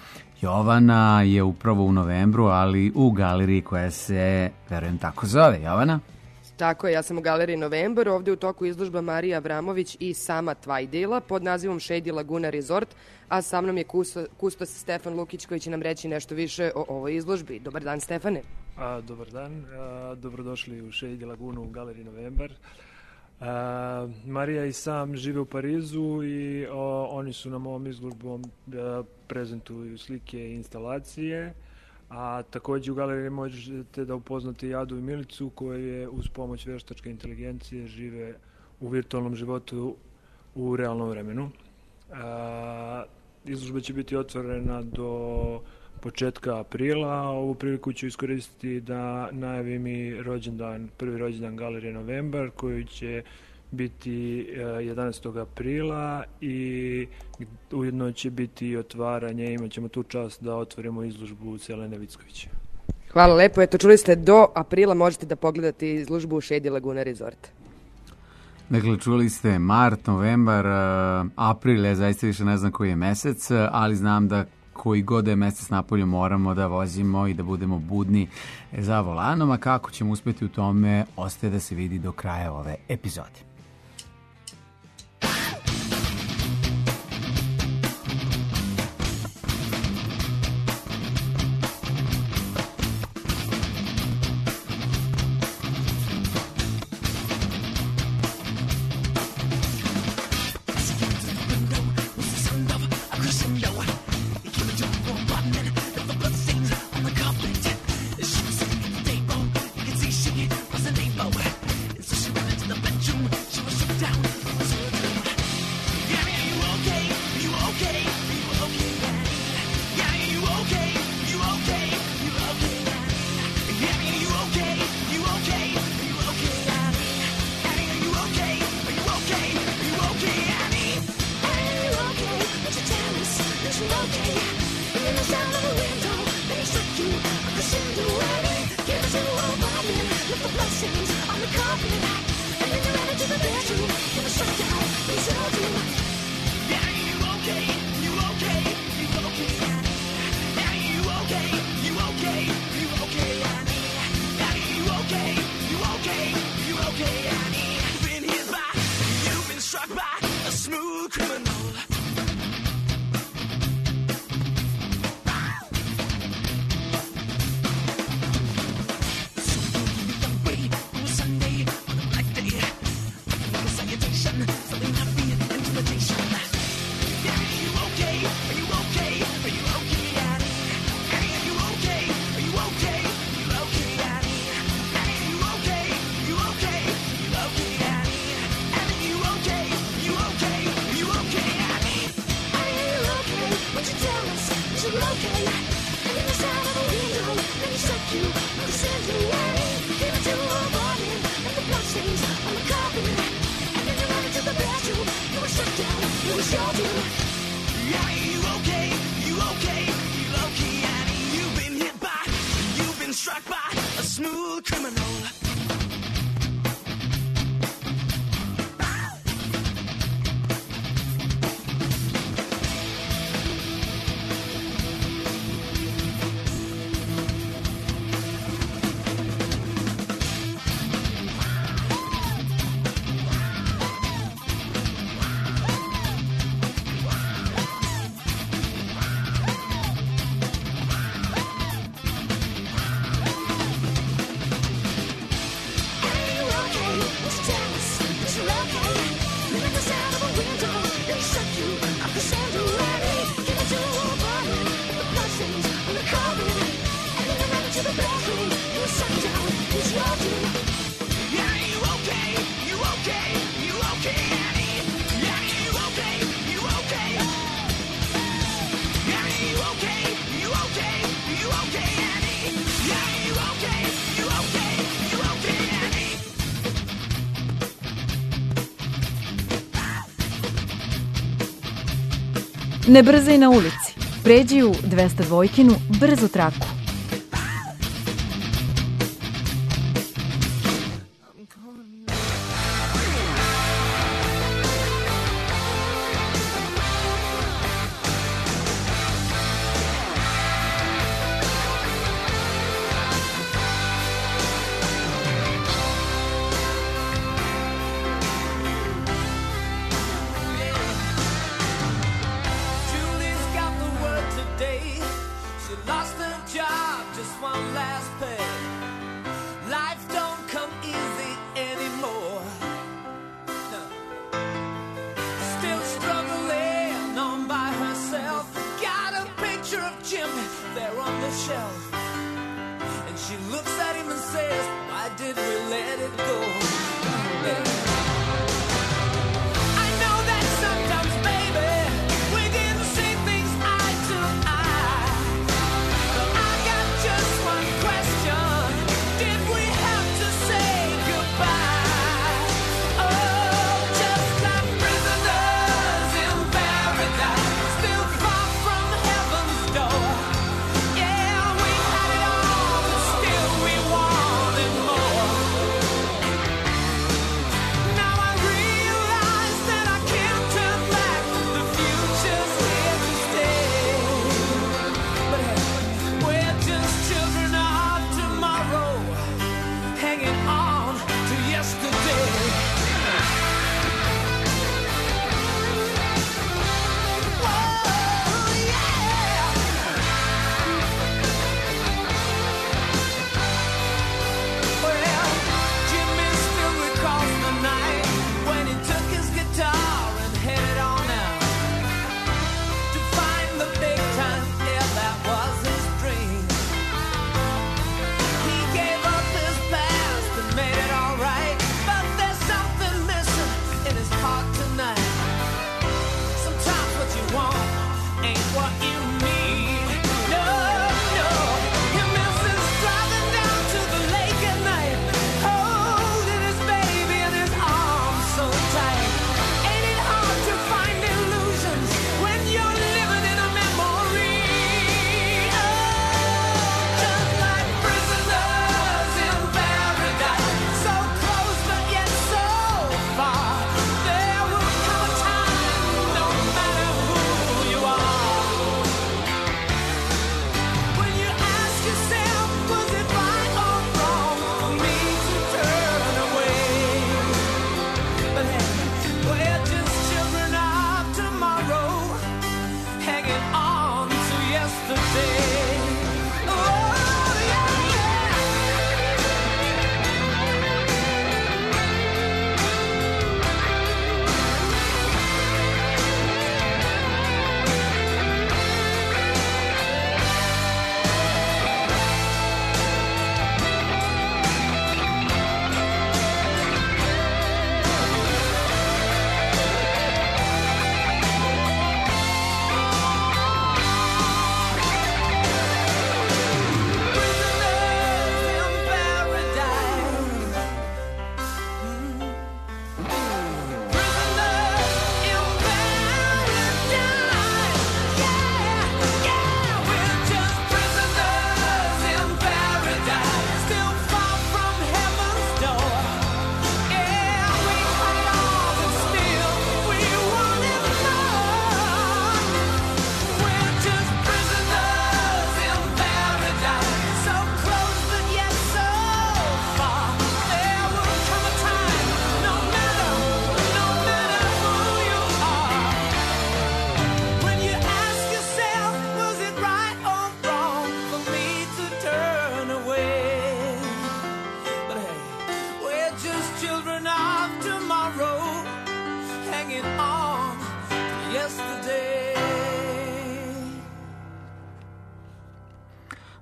Jovana je upravo u novembru, ali u galeriji koja se, verujem, tako zove. Jovana? Tako je, ja sam u galeriji Novembar, ovdje u toku izložba Marija Avramović i sama Tvajdela pod nazivom Shady Laguna Resort, a sa mnom je kustos Stefan Lukić koji će nam reći nešto više o ovoj izložbi. Dobar dan, Stefane. A, dobar dan, a, dobrodošli u Shady Lagunu u galeriji Novembar. A, Marija i sam žive u Parizu i o, oni su nam ovom izložbom a, prezentuju slike i instalacije. A također u galeriji možete da upoznate Jadu i Milicu koje uz pomoć veštačke inteligencije žive u virtualnom životu u realnom vremenu. A, izložba će biti otvorena do početka aprila. Ovu priliku ću iskoristiti da najavim i rođendan, prvi rođendan galerije Novembar koji će biti jedanaestog aprila i ujedno će biti otvaranje, imat ćemo tu čast da otvorimo izložbu Selene Vicković. Hvala lepo, eto čuli ste, do aprila možete da pogledate izložbu u Shady Laguna Resort. Dakle, čuli ste mart, novembar, april, ja zaista više ne znam koji je mesec, ali znam da koji god je mesec napolju moramo da vozimo i da budemo budni za volanom, a kako ćemo uspjeti u tome ostaje da se vidi do kraja ove epizode. sure do. Yeah, you okay? You okay? You okay, Annie? You've been hit by, you've been struck by a smooth criminal. Ne brzaj na ulici, pređi u dvesta dvojkinu brzo traku.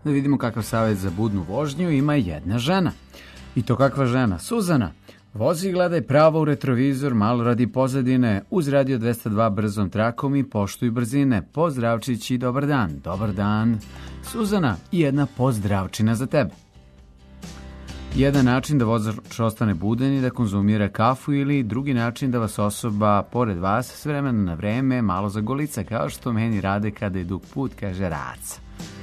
Da vidimo kakav savjet za budnu vožnju ima jedna žena. I to kakva žena? Suzana. Vozi i gledaj pravo u retrovizor, malo radi pozadine, uz radio dvesta dva brzom trakom i poštuj brzine. Pozdravčić i dobar dan. Dobar dan, Suzana, i jedna pozdravčina za tebe. Jedan način da vozač ostane budan i da konzumira kafu ili drugi način da vas osoba pored vas s vremena na vreme malo zagolica, kao što meni rade kada je dug put, kaže Raca.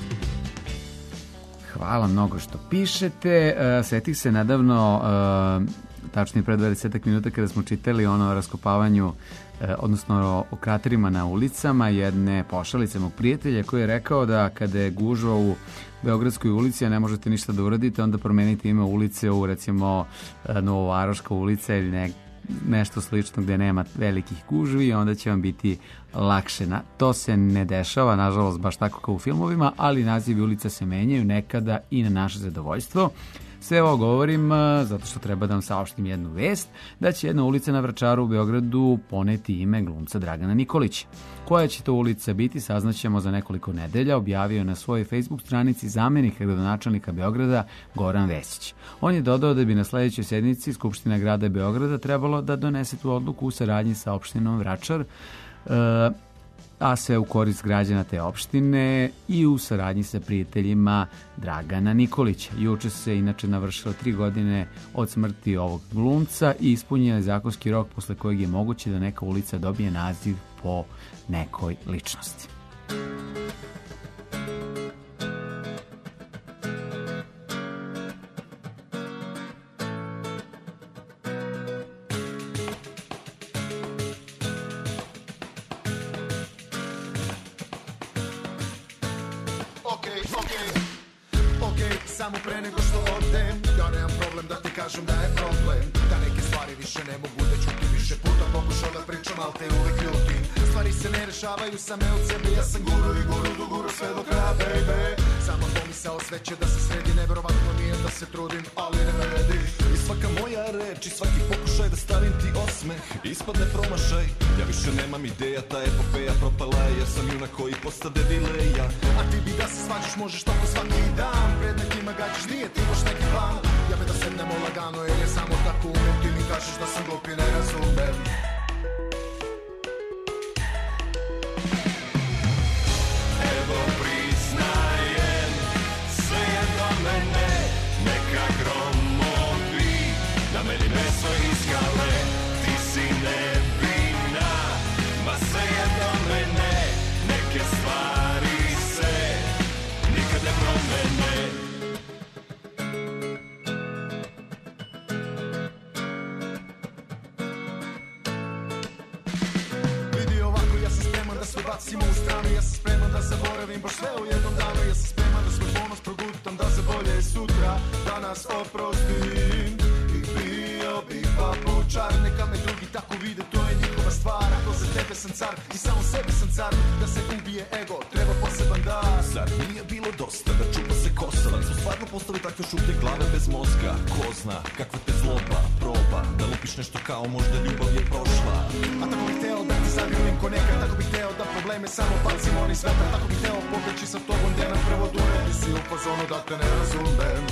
Hvala mnogo što pišete. Uh, setih se nedavno, uh, tačnije pre dvadeset minuta kada smo čitali ono o raskopavanju, uh, odnosno o kraterima na ulicama, jedne pošalice mog prijatelja koji je rekao da kada je gužva u Beogradskoj ulici, a ne možete ništa da uradite, onda promenite ime ulice u recimo Novovaroška ulica ili ne, nešto slično gde nema velikih gužvi i onda će vam biti lakše. Na, to se ne dešava, nažalost, baš tako kao u filmovima, ali nazivi ulica se menjaju nekada i na naše zadovoljstvo. Sve ovo govorim zato što treba da vam saopštim jednu vest, da će jedna ulica na Vračaru u Beogradu poneti ime glumca Dragana Nikolića. Koja će to ulica biti, saznaćemo za nekoliko nedelja, objavio je na svojoj Facebook stranici zamenika gradonačelnika Beograda Goran Vesić. On je dodao da bi na sledećoj sednici Skupština grada Beograda trebalo da donese tu odluku u saradnji sa opštinom Vračar, a sve u korist građana te opštine i u saradnji sa prijateljima Dragana Nikolića. Juče se inače navršilo tri godine od smrti ovog glumca i ispunjen je zakonski rok posle kojeg je moguće da neka ulica dobije naziv po nekoj ličnosti. Samo pre nego što odem, ja nemam problem da ti kažem da je problem, da neke stvari više ne mogu da ćutim, više puta pokušao da pričam, al te uvek ljutim. Stvari se ne rešavaju same od sebe, ja sam guru i guru do guru sve do kraja, baby. Samo pomisao sve će da se sredi, neverovatno mi je da se trudim, ali ne vredi. I svaka moja reč i svaki pokušaj da stavim ti osmeh ispadne promašaj. Ja više nemam ideja, ta epopeja propala je, jer sam junak koji postade dileja. A ti bi da se svađaš, možeš tako svaki dan, pred nekima gađaš, nije ti baš neki plan. Ja me da sednemo lagano, jer je samo tako umem, ti mi kažeš da sam glup i ne razumem. Evo priznajem, sve je do mene, neka gromovi, da meni meso iz skale, ti si nevina, ma sve je do mene, neke stvari se nikad ne promene. Bacimo u stranu, ja sam spreman da zaboravim baš sve u jednom danu. Ja sam spreman da svoj ponos progutam, da za bolje sutra danas oprostim. I bio bi papučar, neka me drugi tako vide, to je njihova stvar. Ako za tebe sam car i samo sebi sam car, da se ubije ego, treba poseban dar. Zar nije bilo dosta da čupa se kosa, da su stvarno postali takve šuplje glave bez mozga? Ko zna kakva te zloba proba, da lupiš nešto kao možda ljubav je prošla. A tako bih teo da ti zagrlim ko nekad, tako bih teo da probleme samo bacimo oni sveta, tako bih teo pobeći sa tobom gde nam prvo dure. Ti si u fazonu da te ne razumem.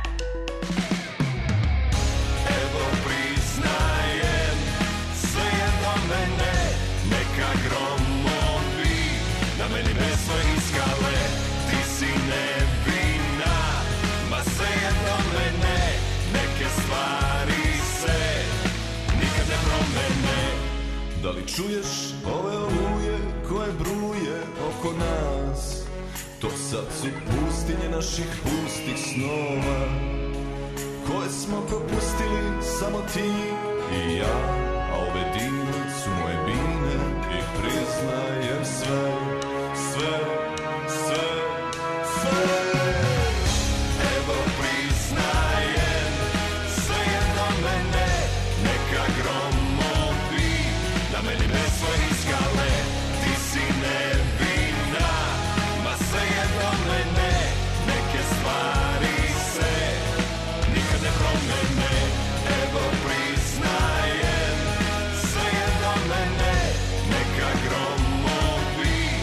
Evo priznajem, sve je do mene, neka gromovi, na meni meso iz skale, ti si nevina, ma sve je do mene, neke stvari se nikad ne promene. Da li čuješ ove oluje koje bruje oko nas? To sad su pustinje naših pustih snova, koje smo propustili samo ti i ja. A ove dine su moje bine i priznajem sve, sve, sve, sve. Evo priznajem, sve je do mene, neka gromovi, na meni meso iz skale, ti si nevina, ma sve je do mene, neke stvari se nikad ne promene. Evo priznajem, sve je do mene, neka gromovi,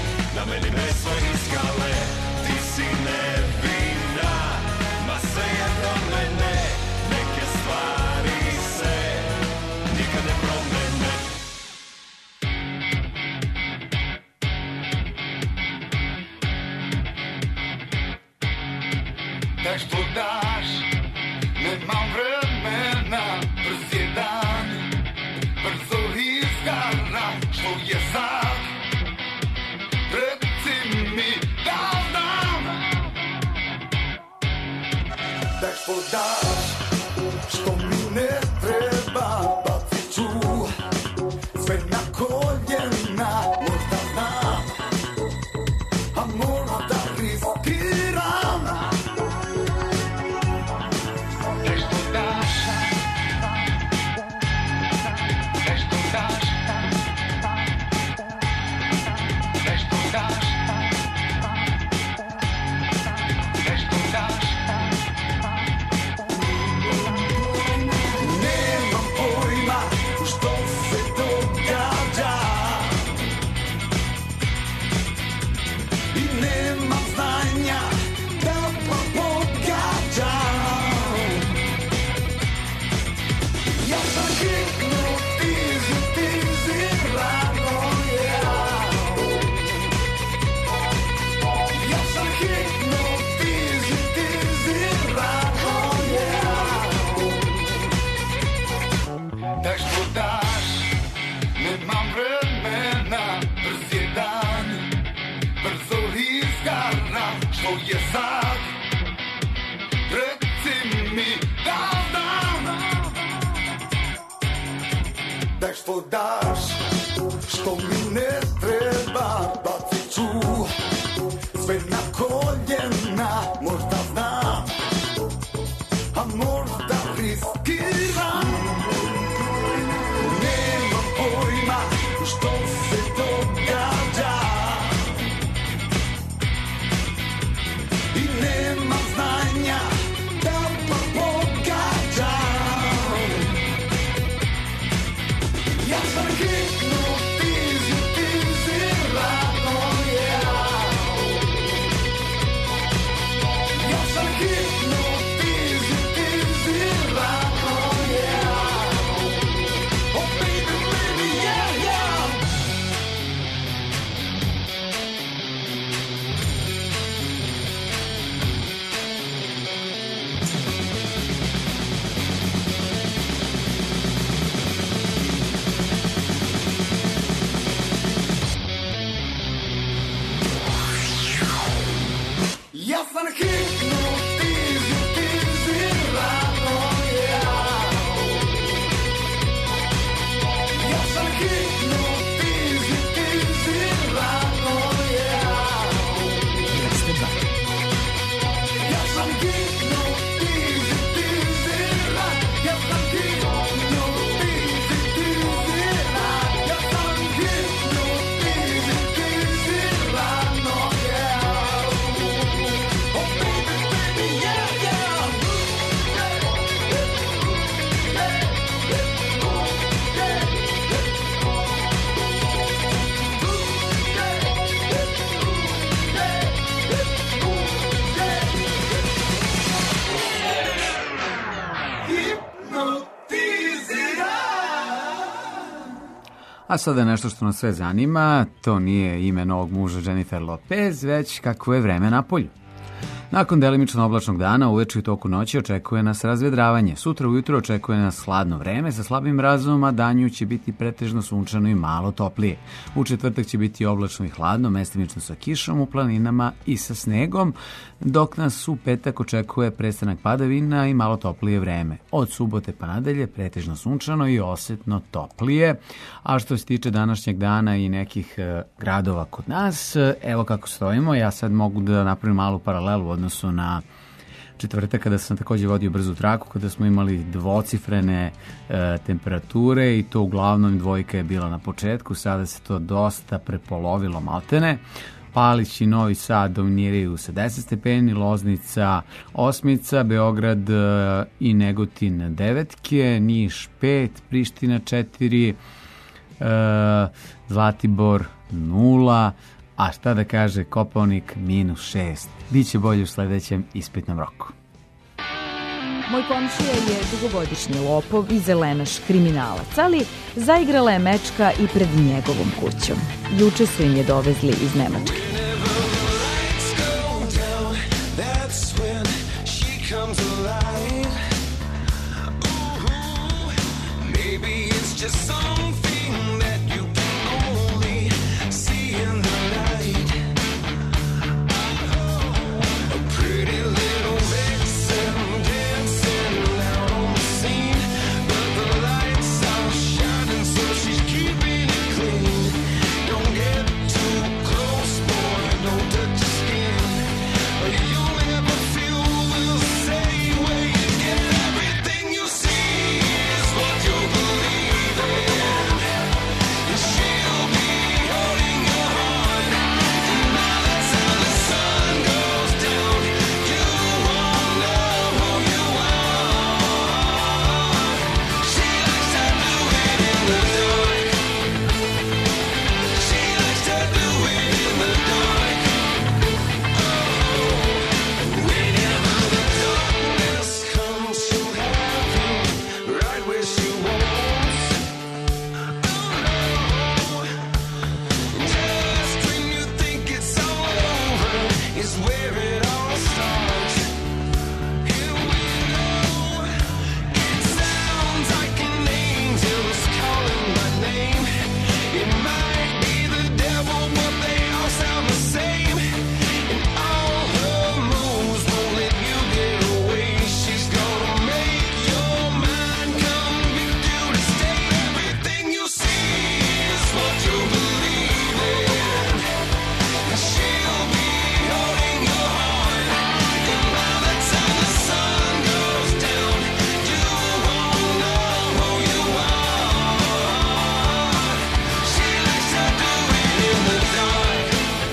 daj što daš, nemam vremena, brz je dan, brzo izgara, što je sad, reci mi da znam, daj što daš, što mi ne treba, bacit ću sve na koljena, možda znam, a možda riskiram. Daj što daš, daj što daš, daj što daš, daj što daš. Nemam pojma što se događa i nemam znanja da pa pogađam. Ja sam hipnotiziran, oh yeah. Ja sam hipnotiziran, oh yeah. Daj što daš, nemam vremena, brz je dan, brzo izgara, što je sad, reci mi da znam. Daj što daš, što mi ne treba, bacit ću sve na koljena, možda znam, a možda riskiram. Nemam pojma što se događa i nemam znanja da pa pogađam. Ja sam hipnotiziran, oh yeah. Ja sam hipnotiziran, oh yeah. Oh baby, baby, yeah, yeah. Ja sam hipnotiziran, oh yeah. Ja sam hipnotiziran, oh yeah. Ja sam hipnotiziran, ja sam hipnotiziran, ja sam hipnotiziran, oh yeah. Oh baby, baby, yeah, yeah. A sada nešto što nas sve zanima, to nije ime novog muža Jennifer Lopez, već kako je vreme na polju. Nakon delimično oblačnog dana, uveče i u toku noći očekuje nas razvedravanje. Sutra ujutro očekuje nas hladno vreme sa slabim mrazom, a danju će biti pretežno sunčano i malo toplije. U četvrtak će biti oblačno i hladno, mestimično sa kišom u planinama i sa snegom, dok nas u petak očekuje prestanak padavina i malo toplije vreme. Od subote pa nadalje pretežno sunčano i osetno toplije. A što se tiče današnjeg dana i nekih e, gradova kod nas, evo kako stojimo. Ja sad mogu da napravim malu paralelu u odnosu na četvrtak kada sam takođe vodio brzu traku, kada smo imali dvocifrene e, temperature i to uglavnom dvojka je bila na početku, sada se to dosta prepolovilo maltene. Palić i Novi Sad dominiraju sa deset stepeni, Loznica osmica, Beograd e, i Negotin devetke, Niš pet, Priština četiri, e, Zlatibor nula, a šta da kaže Kopaonik minus šest. Biće bolje u sledećem ispitnom roku. Moj komšija je dugogodišnji lopov i zelenaš kriminalac, ali zaigrala je mečka i pred njegovom kućom. Juče su im je dovezli iz Nemačke. comes alive. Ooh, maybe it's just something that you can only see in the light. A pretty little vixen dancing out on the scene, but the lights are shining, so she's keeping it clean. Don't get too close, boy, don't touch your skin, or you'll never feel the same way again. Everything you see is what you believe in, and she'll be holding your heart. And by the time the sun goes down, you won't know who you are. She likes to do it in the dark. She likes to do it in the dark. Whenever the darkness comes, she'll have you right where she wants. Just when you think it's all over is where it all starts. Here we go. It sounds like an angel's calling my name. It might be the devil, but they all sound the same. And all her moves won't let you get away. She's gonna make your mind convict you to stay. Everything you see is what you believe in, and she'll be holding your heart. And by the time the sun goes down, you won't know who you are. She likes to do it in the dark.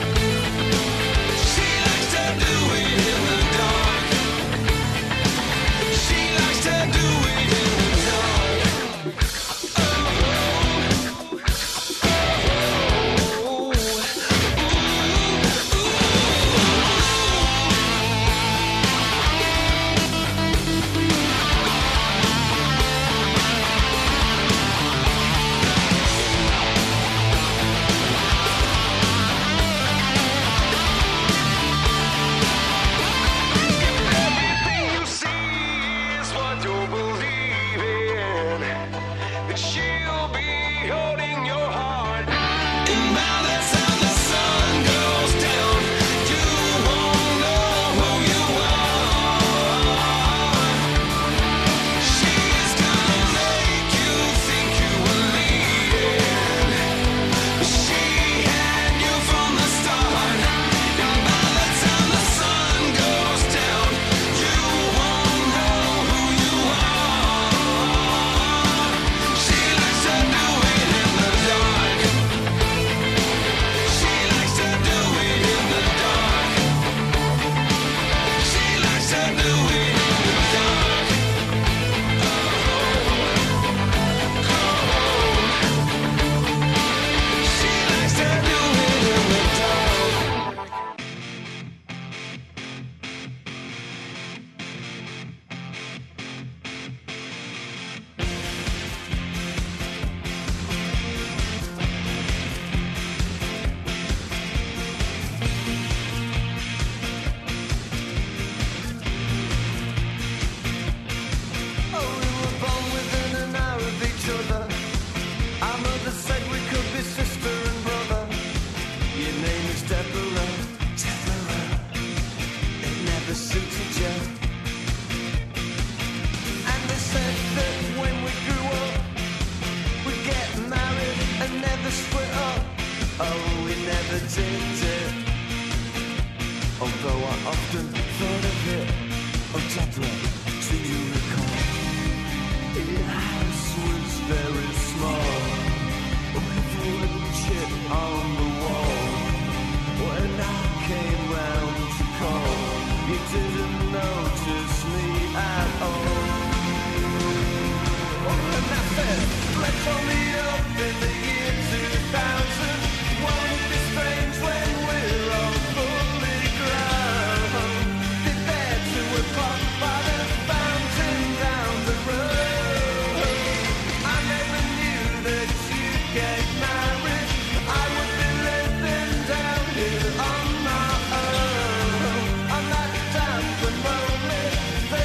She likes to do it in the dark. She likes to do it in the dark. Everything you see is what you believe in, that she'll be holding your heart. And by the time the sun goes down, you won't know who you are. She's gonna make you think you were leading. She had you from the start. And by the time the sun goes down, you won't know who you are. She likes to do it in the dark. She likes to do it in the dark. She likes to do it in the dark. She likes to do it in the dark. Oh, we were born within an hour of each other. Our mother said we could be sister and brother. Your name is Deborah, Deborah. It never suited you. And they said that when we grew up, we'd get married and never split up. Oh, we never did it. Although I often thought of it. Oh, Deborah, do you recall? Your house was very small, with wood chip on the wall. When I came round to call, you didn't notice me at all. And I said, let's all meet up in the year two thousand. Won't it be strange when we're all fully grown? Did there to a clock by the fountain down the road. I never knew that you'd get married. I would be living down here on my own, on that damp and lonely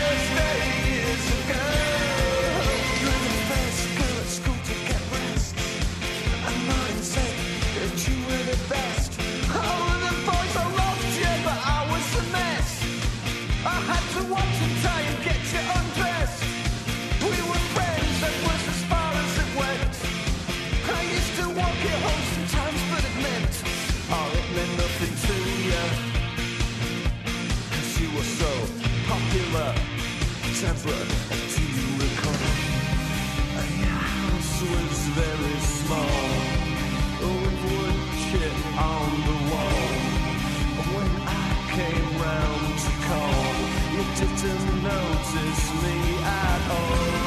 temper, temper, do you recall? Your house was very small, with wood chip on the wall. When I came round to call, you didn't notice me at all.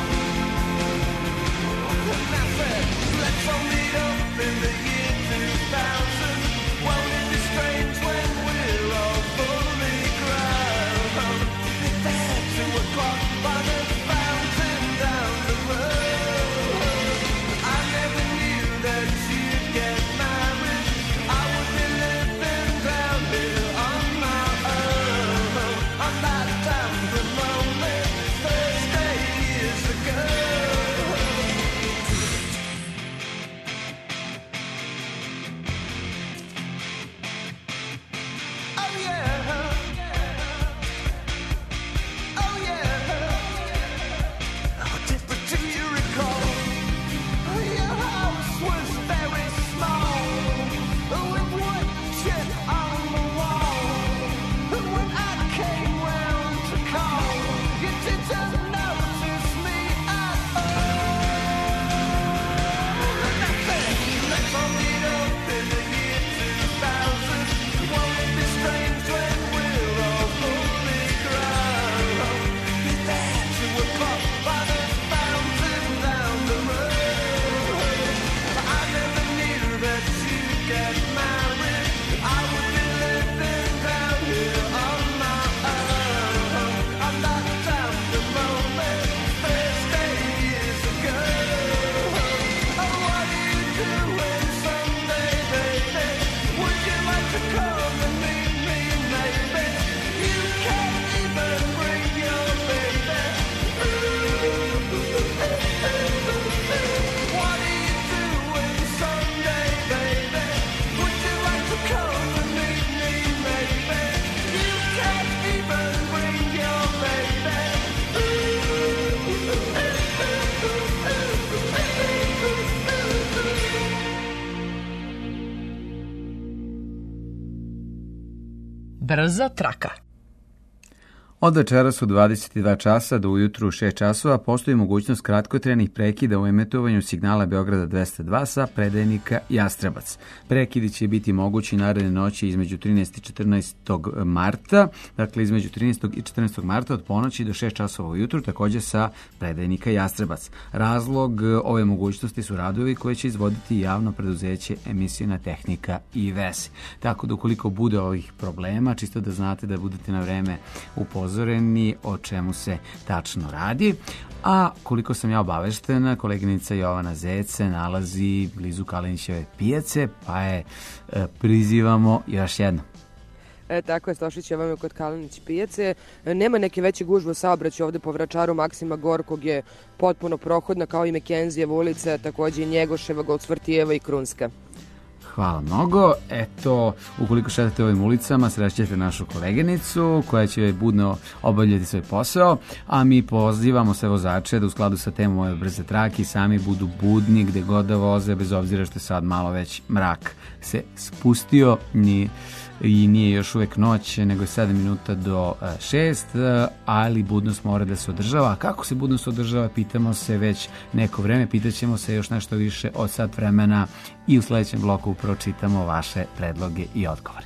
And I said, let's all meet up in the year two thousand. Won't it be strange when we're all fully grown? It's there two o'clock by the fountain down the road. I never knew that you'd get married. I would be living down here on my own. On that damn lonely Thursday years ago. Oh yeah, oh yeah. Oh, different, do you recall? Your house was very small, with wood chip on the wall. And when I came round to call, you didn't notice me at all. And I said, let's all meet up in the year two thousand. Won't it be strange when we're all fully grown? Be there two o'clock by the fountain down the road. I never knew that you'd get married. I would be living down here on my own. On that damn moment Thursday years ago. Oh, what are you doing Sunday, baby? Would you like to come and meet me, maybe? You can't even bring your baby. What are you doing Sunday, baby? Would you like to come and meet me, maybe? You can't even bring your baby. Brza traka. Od večeras u dvadeset dva časa do ujutru u šest časova postoji mogućnost kratkotrenih prekida u emitovanju signala Beograda dvesta dva sa predajnika Jastrebac. Prekidi će biti mogući naredne noći između trinaestog i četrnaestog marta, dakle između trinaestog i četrnaestog marta od ponoći do šest časova ujutru, također sa predajnika Jastrebac. Razlog ove mogućnosti su radovi koje će izvoditi javno preduzeće Emisijona tehnika i vezi. Tako da ukoliko bude ovih problema, čisto da znate da budete na vreme upozoreni o čemu se tačno radi. A koliko sam ja obaveštena, koleginica Jovana Zec se nalazi blizu Kalinićeve pijace, pa je e, prizivamo još jedno. E, tako je, Stošić je vam je kod Kalinić pijace. E, nema neke veće gužve u saobraćaju ovde po Vračaru. Maksima Gorkog je potpuno prohodna, kao i Mekenzijeva ulica, takođe i Njegoševa, Goldsvrtijeva i Krunska. Hvala mnogo. Eto, ukoliko šetate ovim ulicama, srećete našu koleginicu koja će budno obavljati svoj posao, a mi pozivamo sve vozače da u skladu sa temom ove brze trake sami budu budni gde god da voze, bez obzira što je sad malo već mrak se spustio ni i nije još uvek noć, nego je sedam minuta do šest, ali budnost mora da se održava. A kako se budnost održava, pitamo se već neko vreme, pitaćemo se još nešto više od sat vremena i u sledećem bloku pročitamo vaše predloge i odgovore.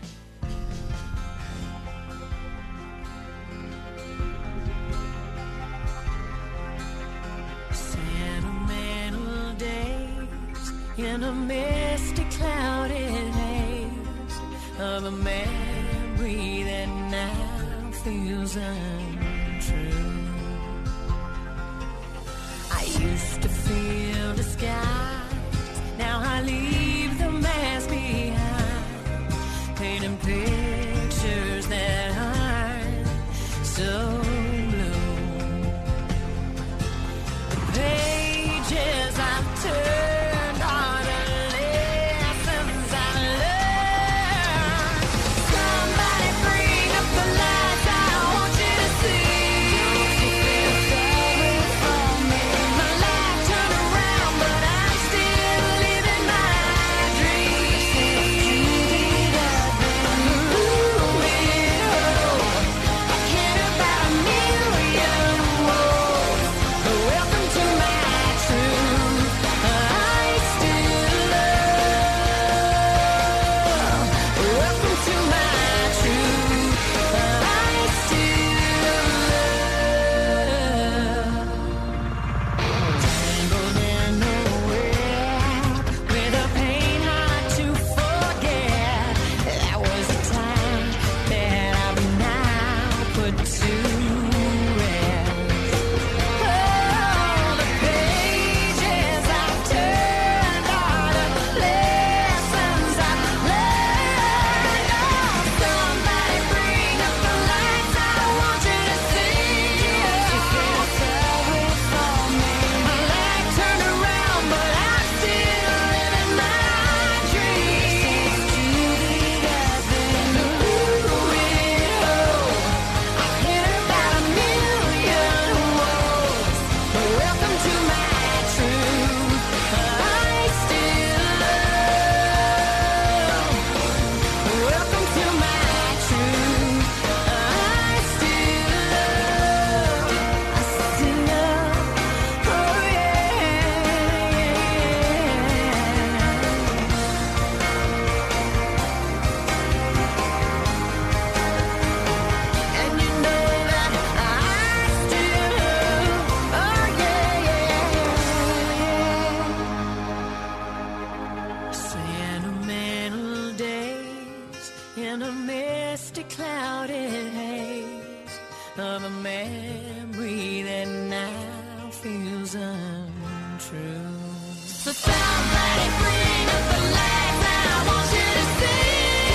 Sentimental days in a misty clouded haze of a memory that now feels untrue. I used to feel the skies, now I leave the mask behind, painting pictures that aren't so blue. The pages I've turned are the lessons I learned. Somebody bring up the lights, I want you to see. Don't you feel sorry for me? My life turned around. air breathing now feels untrue. So somebody bring up the lights, I want you to see.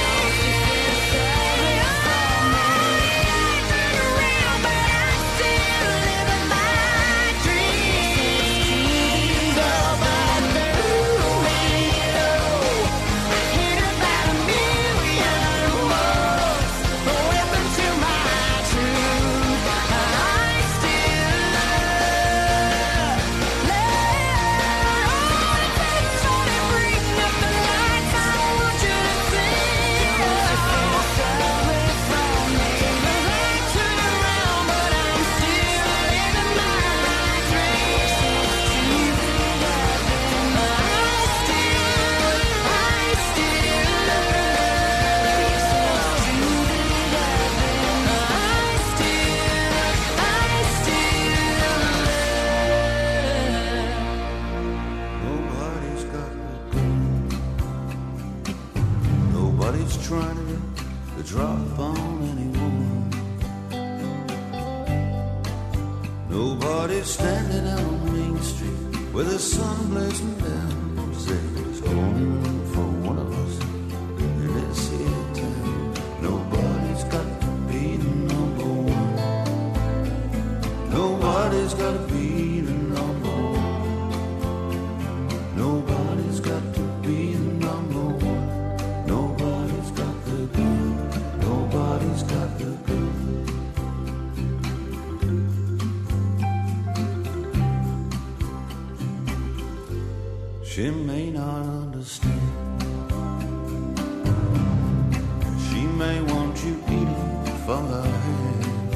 Trying to drop on anyone. Nobody's standing out on Main Street with the sun blazing down. Saying home for one of us in this here town. Nobody's got to be the number one. Nobody's got to be the number one. Nobody's got to be the number one. Nobody's got the gun. Nobody's got the gun. She may not understand. She may want you eating from her hand.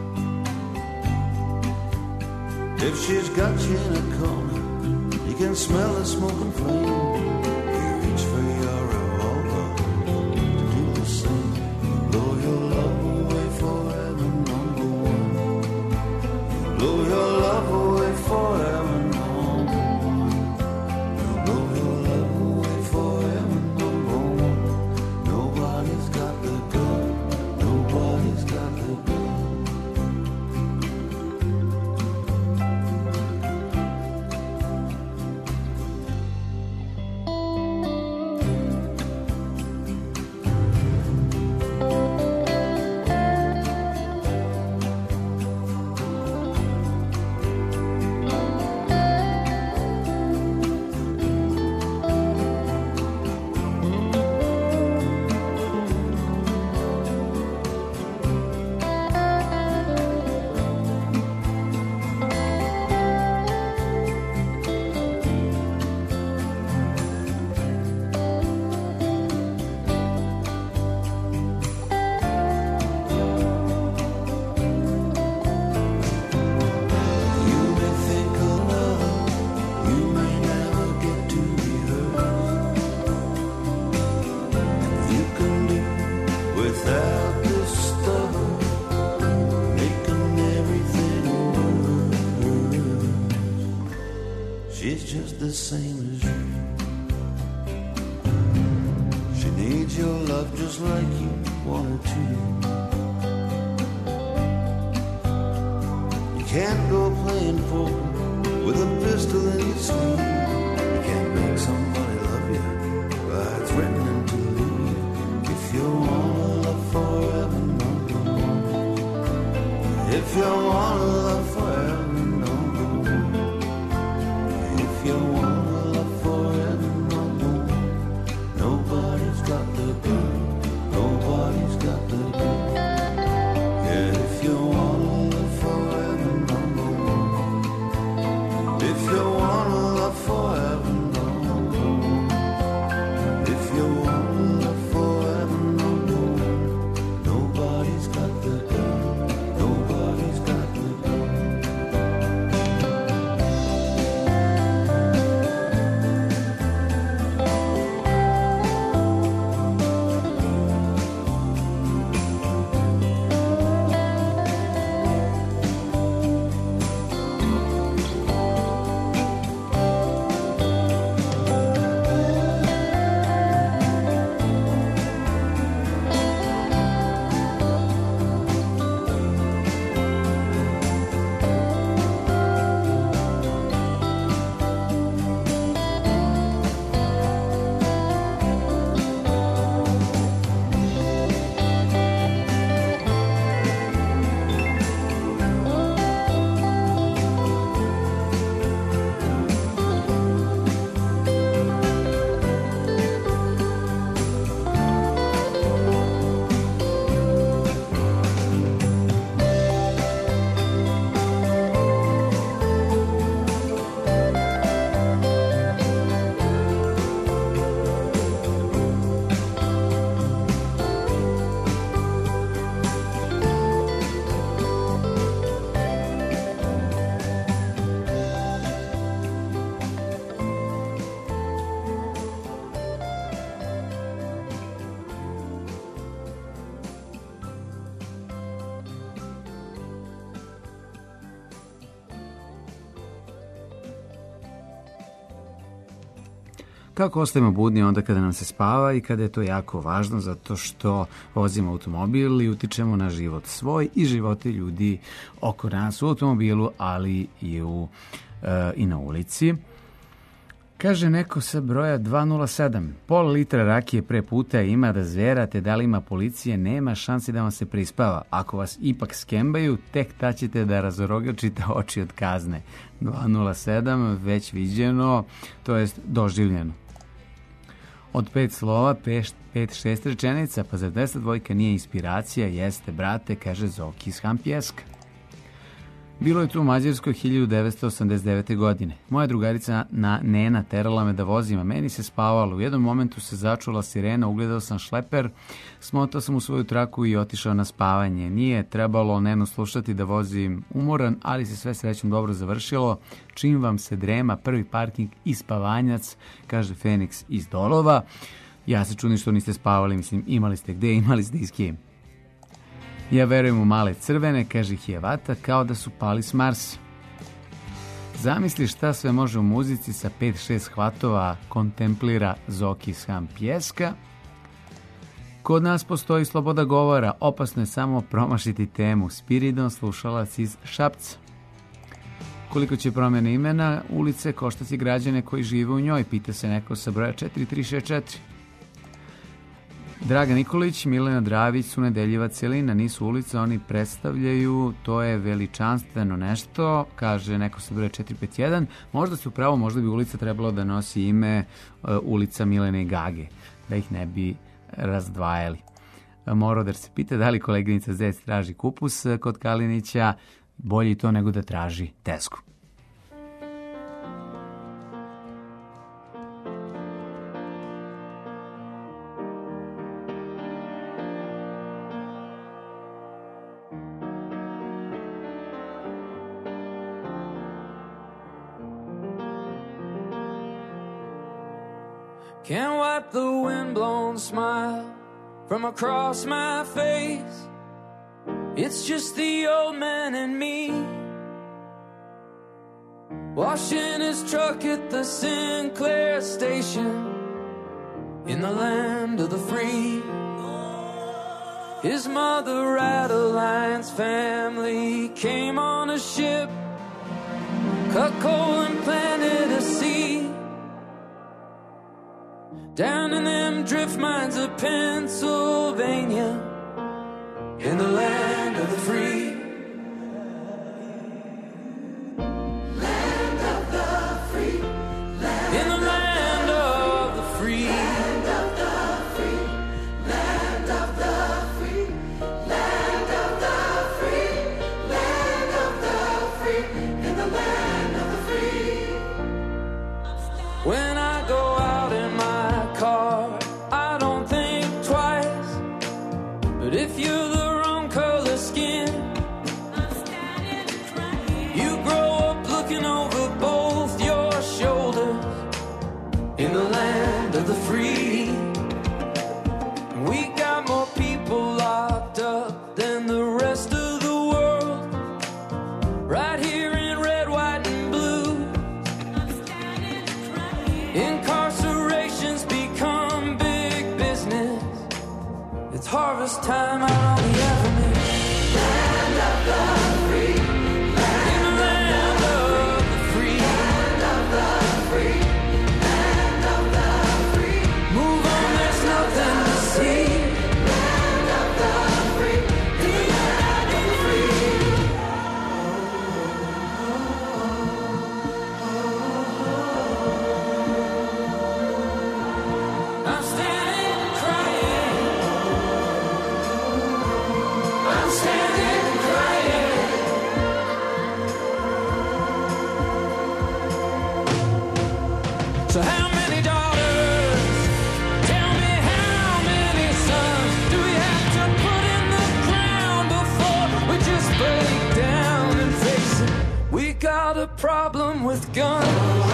If she's got you in a corner, you can smell the smoke and flame. You reach for your revolver to do the same. Blow your love away forever, number one. Blow your love away forever, number one. Blow your love away forever, number one. Nobody's got the gun. Nobody's got the gun. She's just the same as you. She needs your love just like you wanted to. You can't go playing poker with a pistol in your sleeve. You can't make somebody love you by threatening to leave. If you wanna love forever, number one. If you wanna love forever, number one. If you wanna love forever, number one. Nobody's got the gun. Nobody's got the gun. Yeah, if you wanna love forever, number one. If you wanna love forever, number one. If you wanna love forever, number one. Nobody's got the gun. Nobody's got the gun. Kako ostajemo budni onda kada nam se spava i kada je to jako važno zato što vozimo automobil i utičemo na život svoj i živote ljudi oko nas u automobilu, ali i, u, e, i na ulici. Kaže neko sa broja dva nula sedam, pol litra rakije pre puta ima da zverate da li ima policije, nema šansi da vam se prispava. Ako vas ipak skembaju, tek ta ćete da razorogačite oči od kazne. dva nula sedam, već viđeno, to jest doživljeno. Od pet slova, pet, pet šest rečenica, pa zar deset dvojka nije inspiracija? Jeste, brate, kaže Zoki iz Hampjeska. Bilo je tu u Mađarskoj hiljadu devetsto osamdeset devete. godine. Moja drugarica na Nena terala me da vozim, a meni se spavalo. U jednom momentu se začula sirena, ugledao sam šleper, smotao sam u svoju traku i otišao na spavanje. Nije trebalo Nenu slušati da vozim umoran, ali se sve srećom dobro završilo. Čim vam se drema, prvi parking i spavanjac, kaže Feniks iz Dolova. Ja se čudim što niste spavali, mislim, imali ste gde, imali ste i s kim. Ja verujem u male crvene, kaže Hijevata, kao da su pali s Marsa. Zamisli šta sve može u muzici sa pet šest hvatova, kontemplira Zoki iz Hampjeska. Kod nas postoji sloboda govora, opasno je samo promašiti temu. Spiridon, slušalac iz Šapca. Koliko će promjene imena ulice koštati građane koji žive u njoj, pita se neko sa broja četiri tri šest četiri. Draga Nikolić, Milena Dravić su nedeljiva celina, nisu ulice, oni predstavljaju, to je veličanstveno nešto, kaže neko sa broja četiri pet jedan. Možda se upravo, možda bi ulica trebalo da nosi ime uh, ulica Milene i Gage, da ih ne bi razdvajali. Moroder se pita da li koleginica Zec traži kupus kod Kalinića, bolje to nego da traži tesku. Can't wipe the windblown smile from across my face. It's just the old man and me, washing his truck at the Sinclair station in the land of the free. His mother, Adeline's family, came on a ship, cut coal and planted a seed down in them drift mines of Pennsylvania, in the land of the free. Land of the free. Land in the land of the free. Land of the free. Land of the free. Land of the free. Land of the free. In the land of the free. When I go out in my car, I don't think twice. But if you're the wrong color skin, you grow up looking over both your shoulders in the land of the free. We got more people locked up than the rest of the world, right here in red, white, and blue. Incarceration's become big business. It's harvest time out on the avenue. Land of the free. Land in the land of the free. Land of the free. Land of the free. Move on, there's nothing to see. Land of the free. In the land of the free. I'm standing crying. I'm standing crying. So how many daughters? Tell me how many sons do we have to put in the ground before we just break down and face it? We got a problem with guns.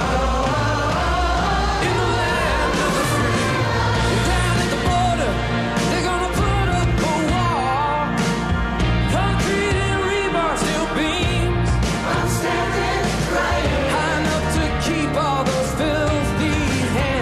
In the land of the free. Down at the border, they're gonna put up a wall. Concrete and rebar, steel beams. I'm standing crying. High enough to keep all those filthy hands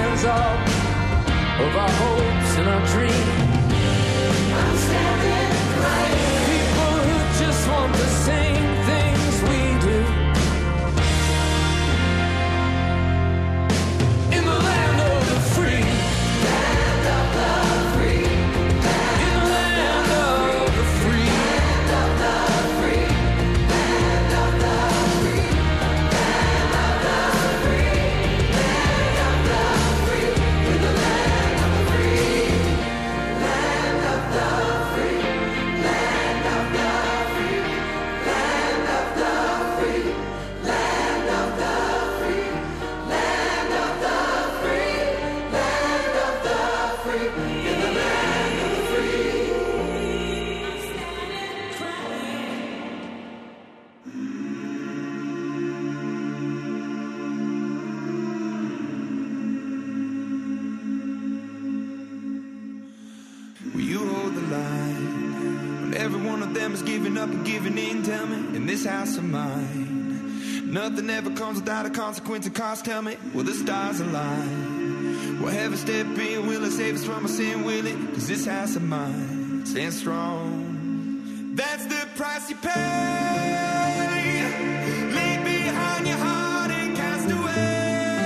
is giving up and giving in, tell me, in this house of mine. Nothing ever comes without a consequence and cost, tell me, will the stars align? Will heaven step in, will it save us from our sin, will it? Cause this house of mine stands strong. That's the price you pay. Leave behind your heart and cast away.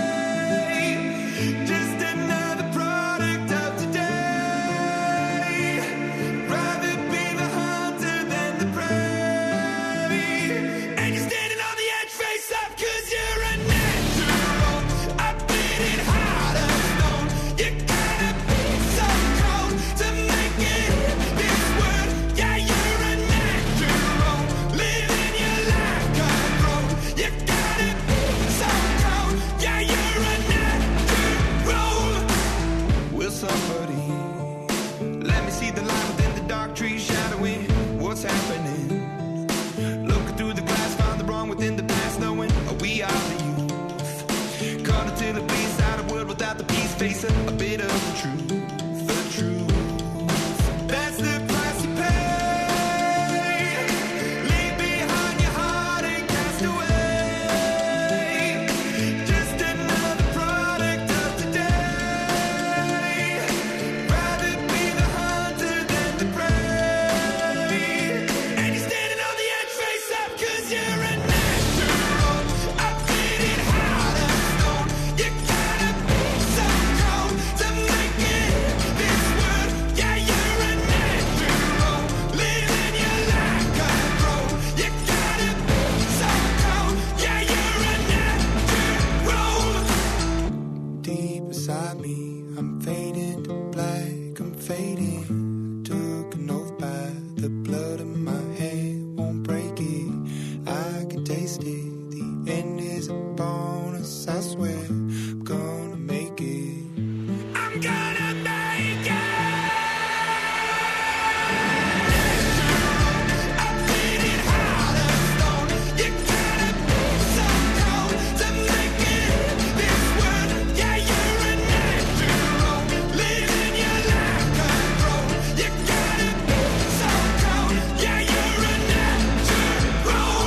Just another product of today. Rather be the hunter than the prey. And you're standing on the edge, face up, cause you're a natural. I bleed it hard as stone. You gotta be so cold to make it in this world. Yeah, you're a natural. Living your life cutthroat. You gotta be so cold. Yeah, you're a natural. Will somebody let me see the light within the dark trees shadowing what's happening? Looking through the glass, find the wrong within the past, knowing we are the youth. Caught until it bleeds out a world without the peace, facing a bit of the truth, the truth. That's the price you pay. Leave behind your heart and cast away. Just another product of today. Rather be the hunter than the prey. And you're standing on the edge, face up, cause you're a natural. I bleed it hard as stone. You gotta be so cold to make it in this world. Yeah, you're a natural. Living your life cutthroat. You gotta be so cold. Yeah, you're a natural. Deep inside me, I'm fading to black, I'm fading. Took an oath by the blood in my head, won't break it. I can taste it. The end is a bonus, I swear. I'm gonna make it. I'm gonna make it. I bleed it hard as stone. You gotta be so cold to make it in this world. Yeah, you're a natural. Living your life cutthroat. You gotta be so cold. Yeah, you're a natural.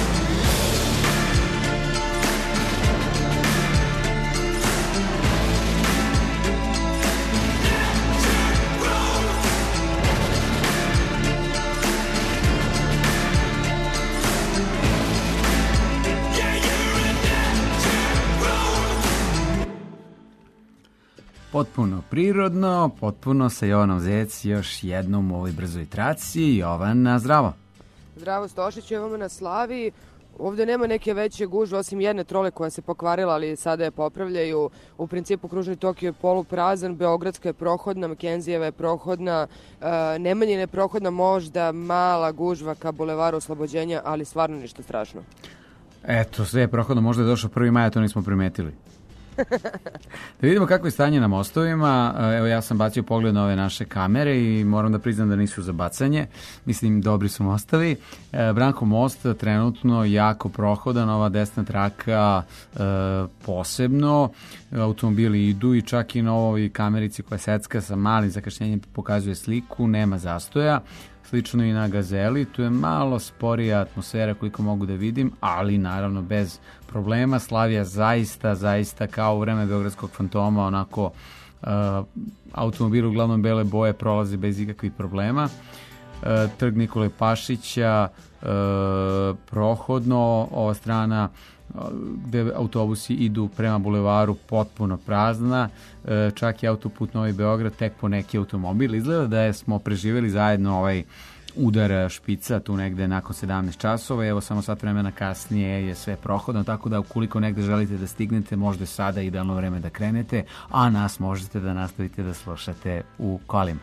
Potpuno prirodno, potpuno sa Jovanom Zec još jednom u ovoj brzoj traci. Jovana, zdravo. Zdravo Stošić, evo me na Slavi. Ovde nema neke veće gužve, osim jedne trole koja se pokvarila, ali sada je popravljaju. U principu kružni tok je poluprazan, Beogradska je prohodna, Makenzijeva je prohodna, e, Nemanjina je prohodna, možda mala gužva ka bulevaru Oslobođenja, ali stvarno ništa strašno. Eto, sve je prohodno, možda je došao prvi maj, a to nismo primetili. Da vidimo kako je stanje na mostovima. Evo, ja sam bacio pogled na ove naše kamere i moram da priznam da nisu za bacanje. Mislim, dobri su mostovi. E, Branko most trenutno jako prohodan, ova desna traka e, posebno. Automobili idu i čak i na ovoj kamerici koja secka sa malim zakašnjenjem pokazuje sliku, nema zastoja. Slično i na Gazeli, tu je malo sporija atmosfera koliko mogu da vidim, ali naravno bez problema. Slavija zaista, zaista kao u vreme Beogradskog fantoma, onako uh, automobil uglavnom bele boje prolazi bez ikakvih problema. Uh, Trg Nikole Pašića, uh, prohodno, ova strana gde autobusi idu prema bulevaru potpuno prazna, čak i autoput Novi Beograd tek po neki automobil. Izgleda da je smo preživjeli zajedno ovaj udar špica tu negde nakon sedamnaest časova. Evo samo sat vremena kasnije je sve prohodno, tako da ukoliko negde želite da stignete, možda je sada idealno vreme da krenete, a nas možete da nastavite da slušate u kolima.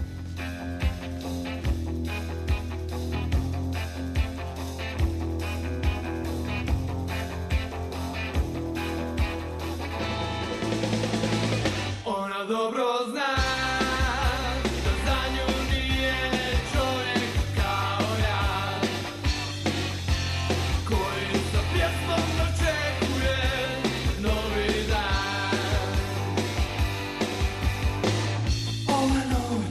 Dobro zna da za nju nije čovjek kao ja, koji sa pjesmom očekuje novi dan. All I know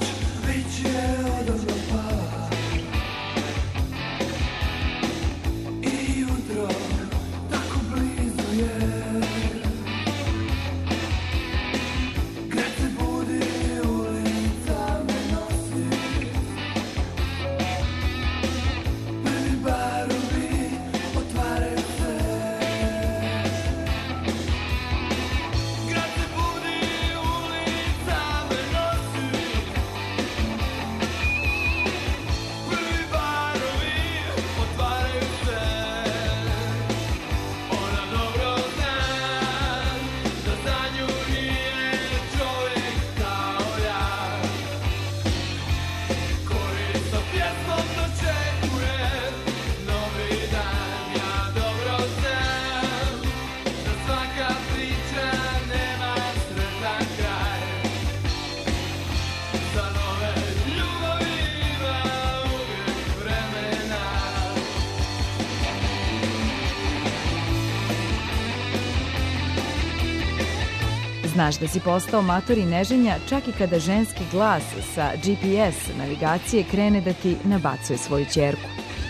Znaš da si postao mator i neženja čak i kada ženski glas sa G P S navigacije krene da ti nabacuje svoju ćerku.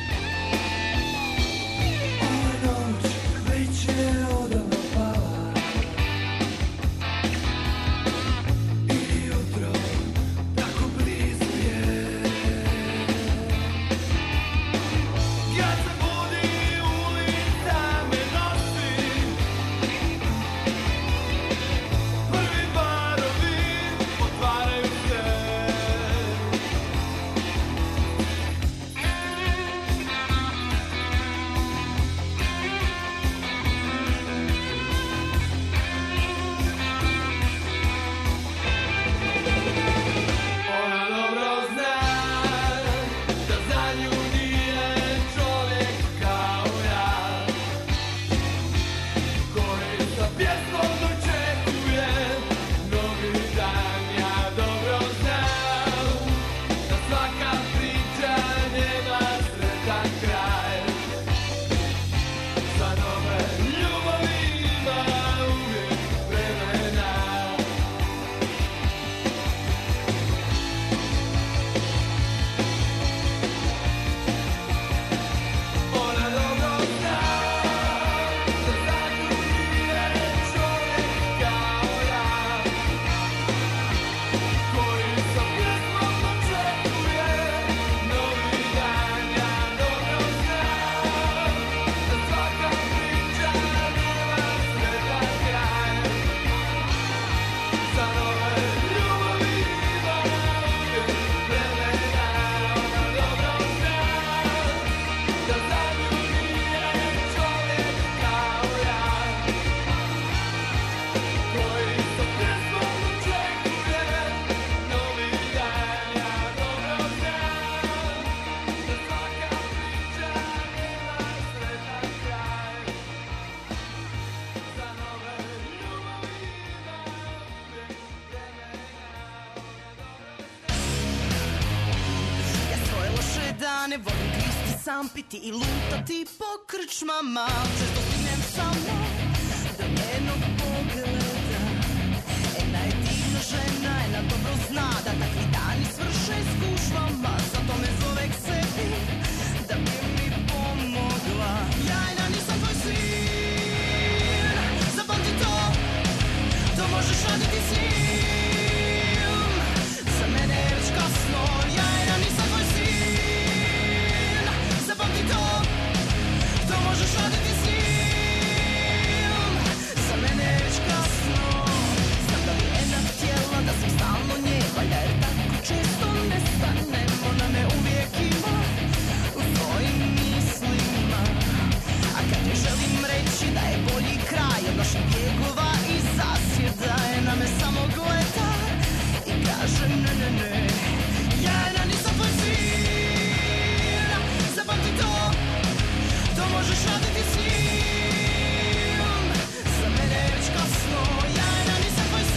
dane volim gristi sam, piti i lutati po krčmama. Često stignem samo do njenog pogleda. Ena je divna žena, ena dobro zna da takvi dani svrše s kušvama. Zato me zove k sebi da bi mi pomogla. Jajna, nisam tvoj sin, zapamti to, to možeš raditi s njim. Za mene je već kasno, jajna, nisam tvoj sin, zapamti to, to možeš raditi s njim. Za mene je već kasno, znam da bi Ena htjela da sam stalno nje, valjda jer tako često nestanem. Ona me uvijek ima u svojim mislima, a kad ne želim reći da je bolji kraj od naših bjegova i zasjeda, Ena me samo gleda i kaže ne, ne, ne. Ja, Ena, nisam tvoj sin, zapamti to, to možeš raditi s njim. Za mene je već kasno, ja, Ena, nisam tvoj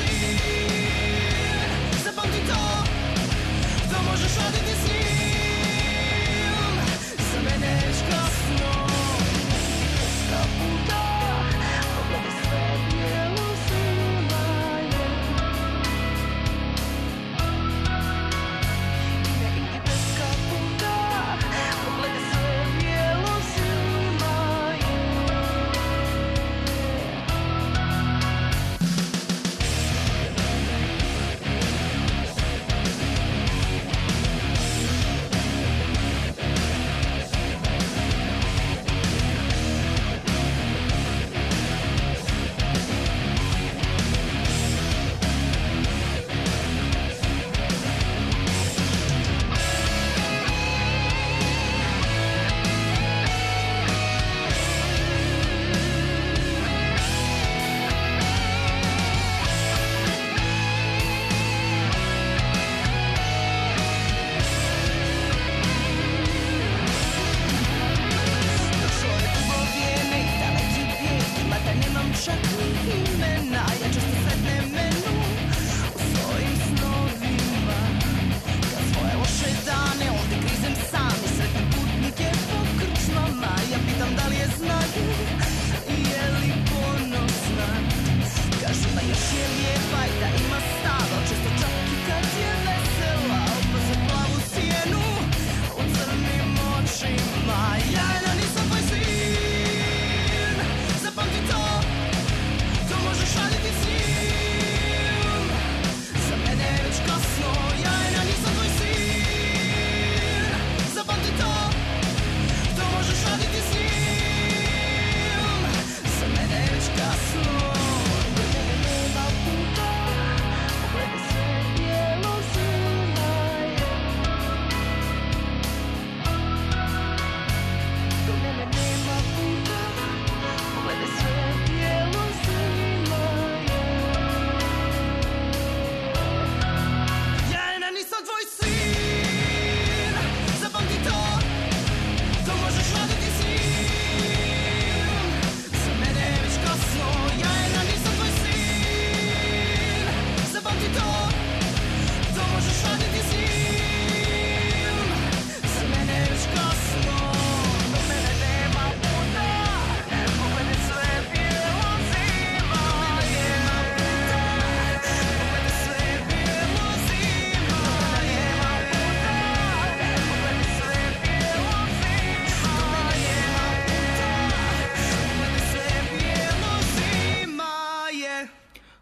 sin, zapamti to, to možeš raditi s njim. Za mene je već kasno. Kaputa, pogledaj sve bijelo zrnaje. Ne idi bez kaputa, pogledaj sve bijelo zrnaje.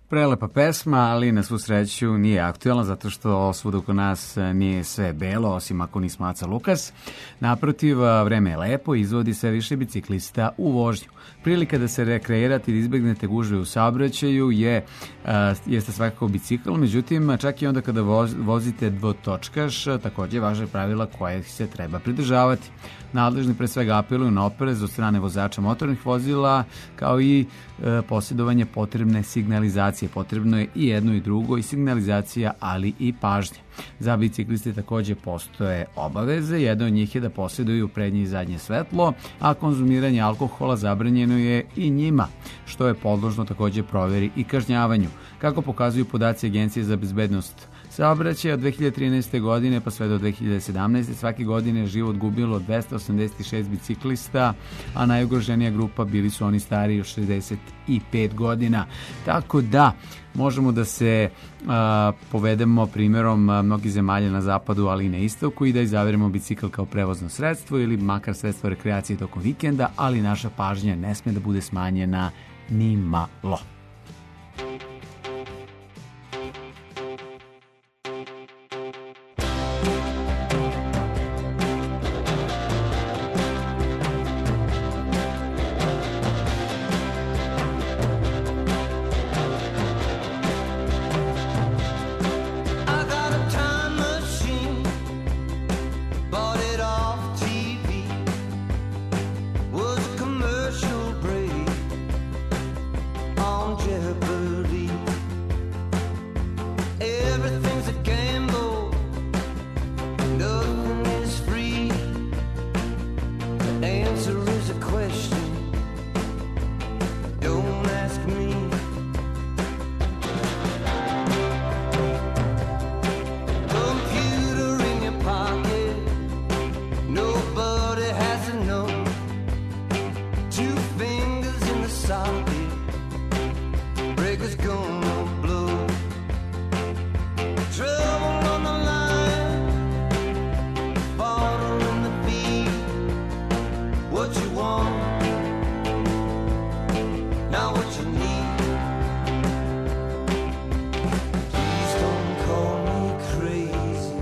Prelepa pesma, ali na svu sreću nije aktuelna zato što svuda oko nas nije sve belo, osim ako nismo Aca Lukas. Naprotiv, vreme je lepo i izvodi sve više biciklista u vožnju. Prilika da se rekreirate i da izbegnete gužve u saobraćaju je, a, jeste svakako bicikl, međutim, čak i onda kada voz, vozite dvotočkaš, takođe važe pravila koje se treba pridržavati. Nadležni pre svega apeluju na oprez od strane vozača motornih vozila, kao i e, posjedovanje potrebne signalizacije. Potrebno je i jedno i drugo, i signalizacija, ali i pažnje. Za bicikliste takođe postoje obaveze. Jedna od njih je da posjeduju prednje i zadnje svetlo, a konzumiranje alkohola zabranjeno je i njima, što je podložno takođe proveri i kažnjavanju. Kako pokazuju podaci Agencije za bezbednost saobraćaja, od dve hiljade trinaeste. godine pa sve do dve hiljade sedamnaeste. svake godine je život gubilo dvesta osamdeset šest biciklista, a najugroženija grupa bili su oni stariji od šezdeset pet godina. Tako da možemo da se a, povedemo primjerom a, mnogih zemalja na zapadu, ali i na istoku, i da izaberemo bicikl kao prevozno sredstvo ili makar sredstvo rekreacije tokom vikenda, ali naša pažnja ne sme da bude smanjena ni malo. I got a time machine, bought it off T V. Was a commercial break on Jeopardy. Everything's a gamble, nothing is free. The answer is a question, don't ask me. Computer in your pocket, nobody has to know. Two fingers in the socket, breaker's gonna blow. Trouble on the line, border in the beat. What you want, now what you need. Please don't call me crazy.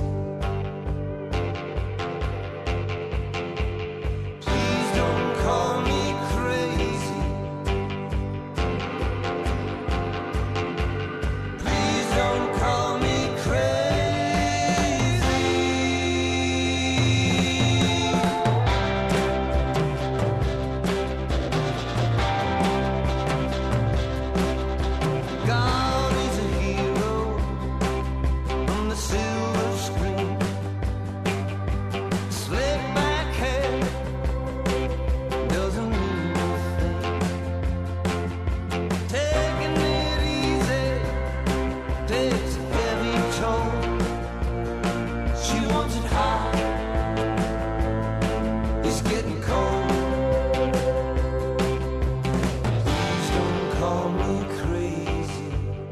Please don't call me crazy. Please don't call me crazy. God is a hero on the silver screen. Slick back hair doesn't mean nothing. Taking it easy takes a heavy toll. She wants it hot, it's getting cold. Please don't call me crazy.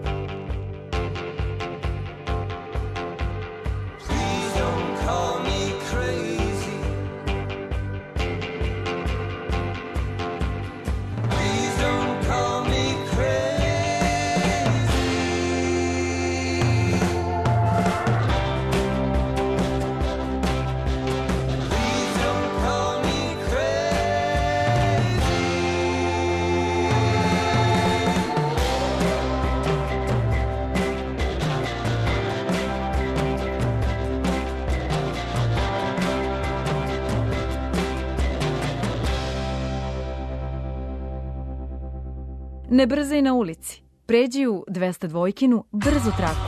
Please don't call me crazy. Please don't call me crazy. Please don't call me crazy. Ne brzaj na ulici. Pređi u dvesta dvojkinu brzu traku.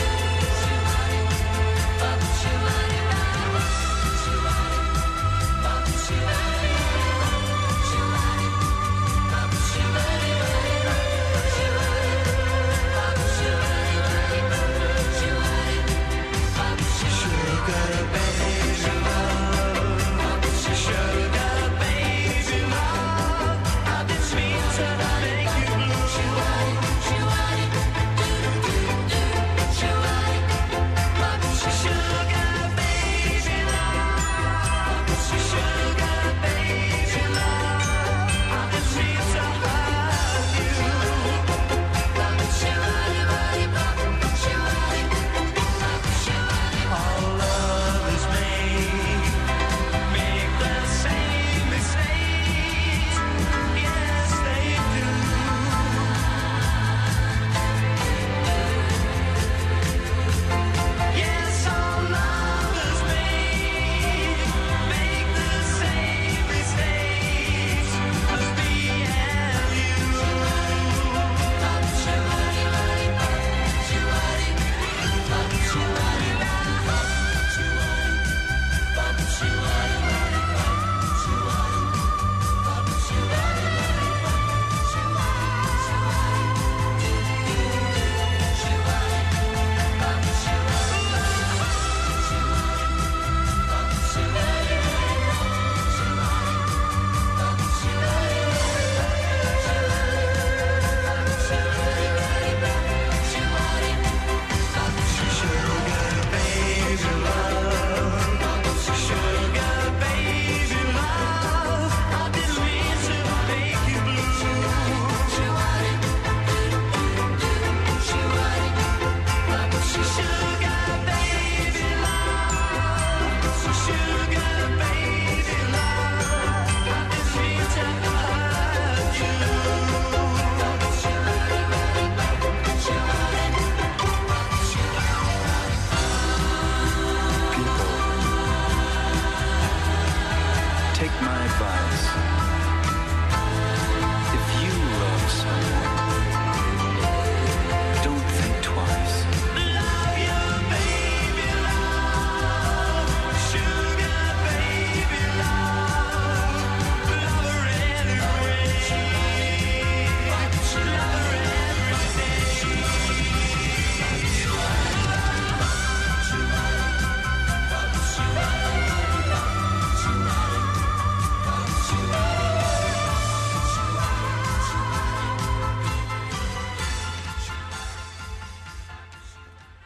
Bye.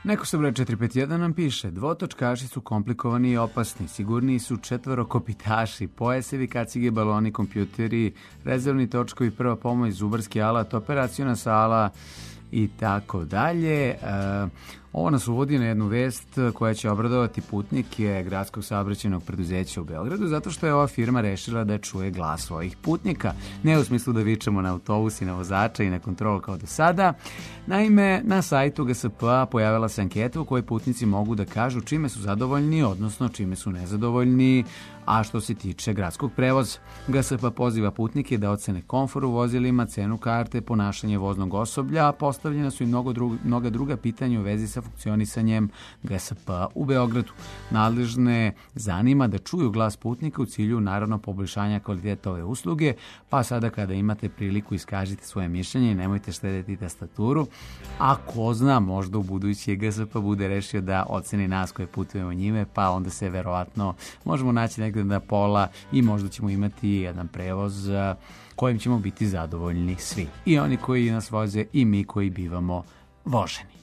Neko sa broja četiri pet jedan nam piše: dvotočkaši su komplikovani i opasni, sigurniji su četvorokopitaši, pojasevi, kacige, baloni, kompjuteri, rezervni točkovi, prva pomoć, zubarski alat, operaciona sala i tako dalje. E, ovo nas uvodi na jednu vest koja će obradovati putnike gradskog saobraćajnog preduzeća u Beogradu, zato što je ova firma rešila da čuje glas svojih putnika. Ne u smislu da vičemo na autobus i na vozača i na kontrolu kao do sada. Naime, na sajtu G S P-a pojavila se anketa u kojoj putnici mogu da kažu čime su zadovoljni, odnosno čime su nezadovoljni, a što se tiče gradskog prevoza. G S P poziva putnike da ocene komfor u vozilima, cenu karte, ponašanje voznog osoblja, a postavljena su i mnogo druga, mnoga druga pitanja u vezi sa funkcionisanjem G S P-a u Beogradu. Nadležne zanima da čuju glas putnika u cilju naravno poboljšanja kvaliteta ove usluge, pa sada kada imate priliku iskažite svoje mišljenje i nemojte štedeti tastaturu. A ko zna, možda u budući G S P bude rešio da oceni nas koje putujemo njime, pa onda se verovatno možemo naći negde na pola i možda ćemo imati jedan prevoz kojim ćemo biti zadovoljni svi. I oni koji nas voze i mi koji bivamo voženi.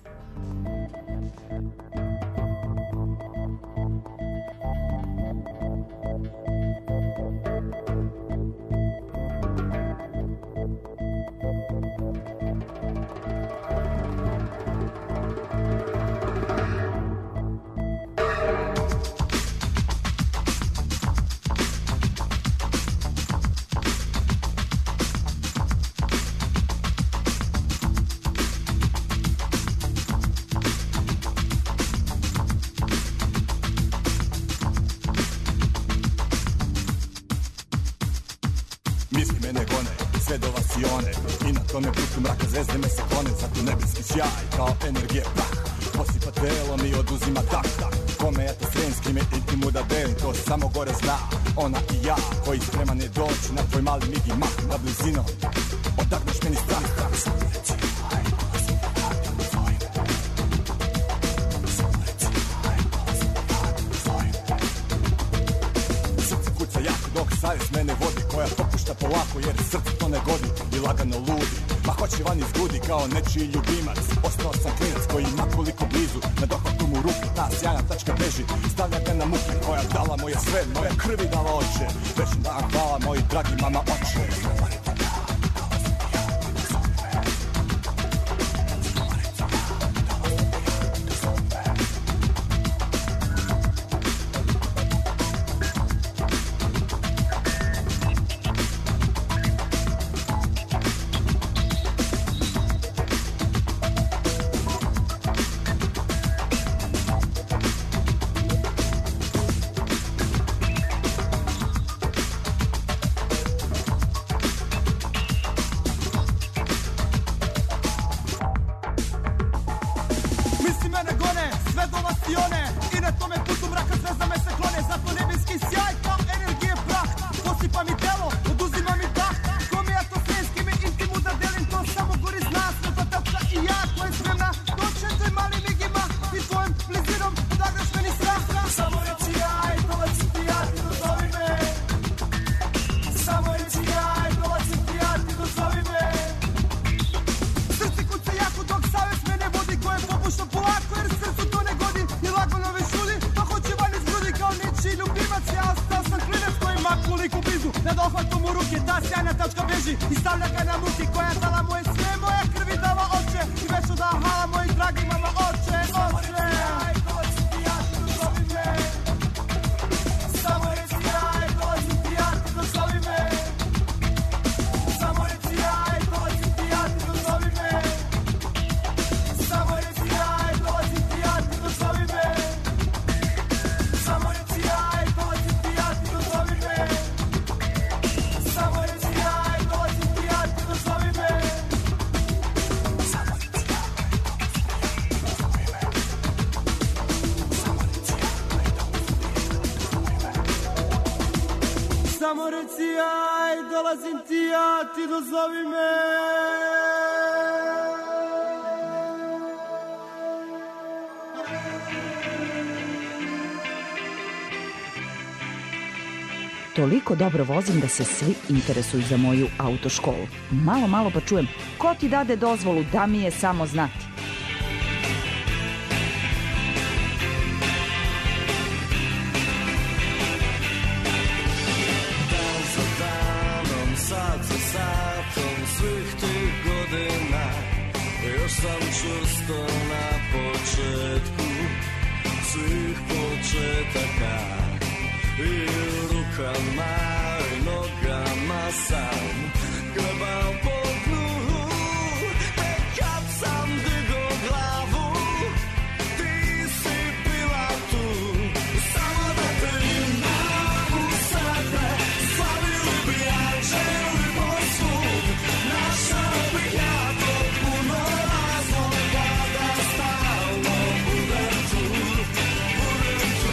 Misli mene gone, sve do vasione i na tome putu mraka zvezde me se klone. Zato nebeski sjaj kao energije prah posipa telom i oduzima dah. Kome ja te sremski me intimu da delim, to samo gore zna ona i ja, koji spreman je doći na tvoj mali mig i mah na blizinu. Odagneš meni strah, strah, samo reci aj, dolazim te radi, zovim samo reci aj, dolazim te radi, zovim srce kuca jako dok savjest mene vodi, koja popušta polako jer srce to ne godi i lagano ludi. Ma hoće van izgudi kao nečiji ljubimac. Ostao sam klinac koji ima koliko blizu, na dohvatu mu ruke ta sjajna tačka beži. Stavlja ga na muke koja dala moje sve, moje krvi dala oče. Večni dan hvala moji dragi mama oče. Samo reci aj, dolazim ti ja, ti dozovi me. Toliko dobro vozim da se svi interesuju za moju autoškolu. Malo, malo pa čujem, ko ti dade dozvolu, da mi je samo znati. sat za satom svih tih godina. Još sam čvrsto na početku svih početaka. I rukama i nogama sam grebao po dnu. Tek kad sam digo glavu, ti si bila tu. Samo da te imam u sebe, slavili bi anđeli posvud. Našao bih ja to puno razloga da stalno budem tu, budem tu.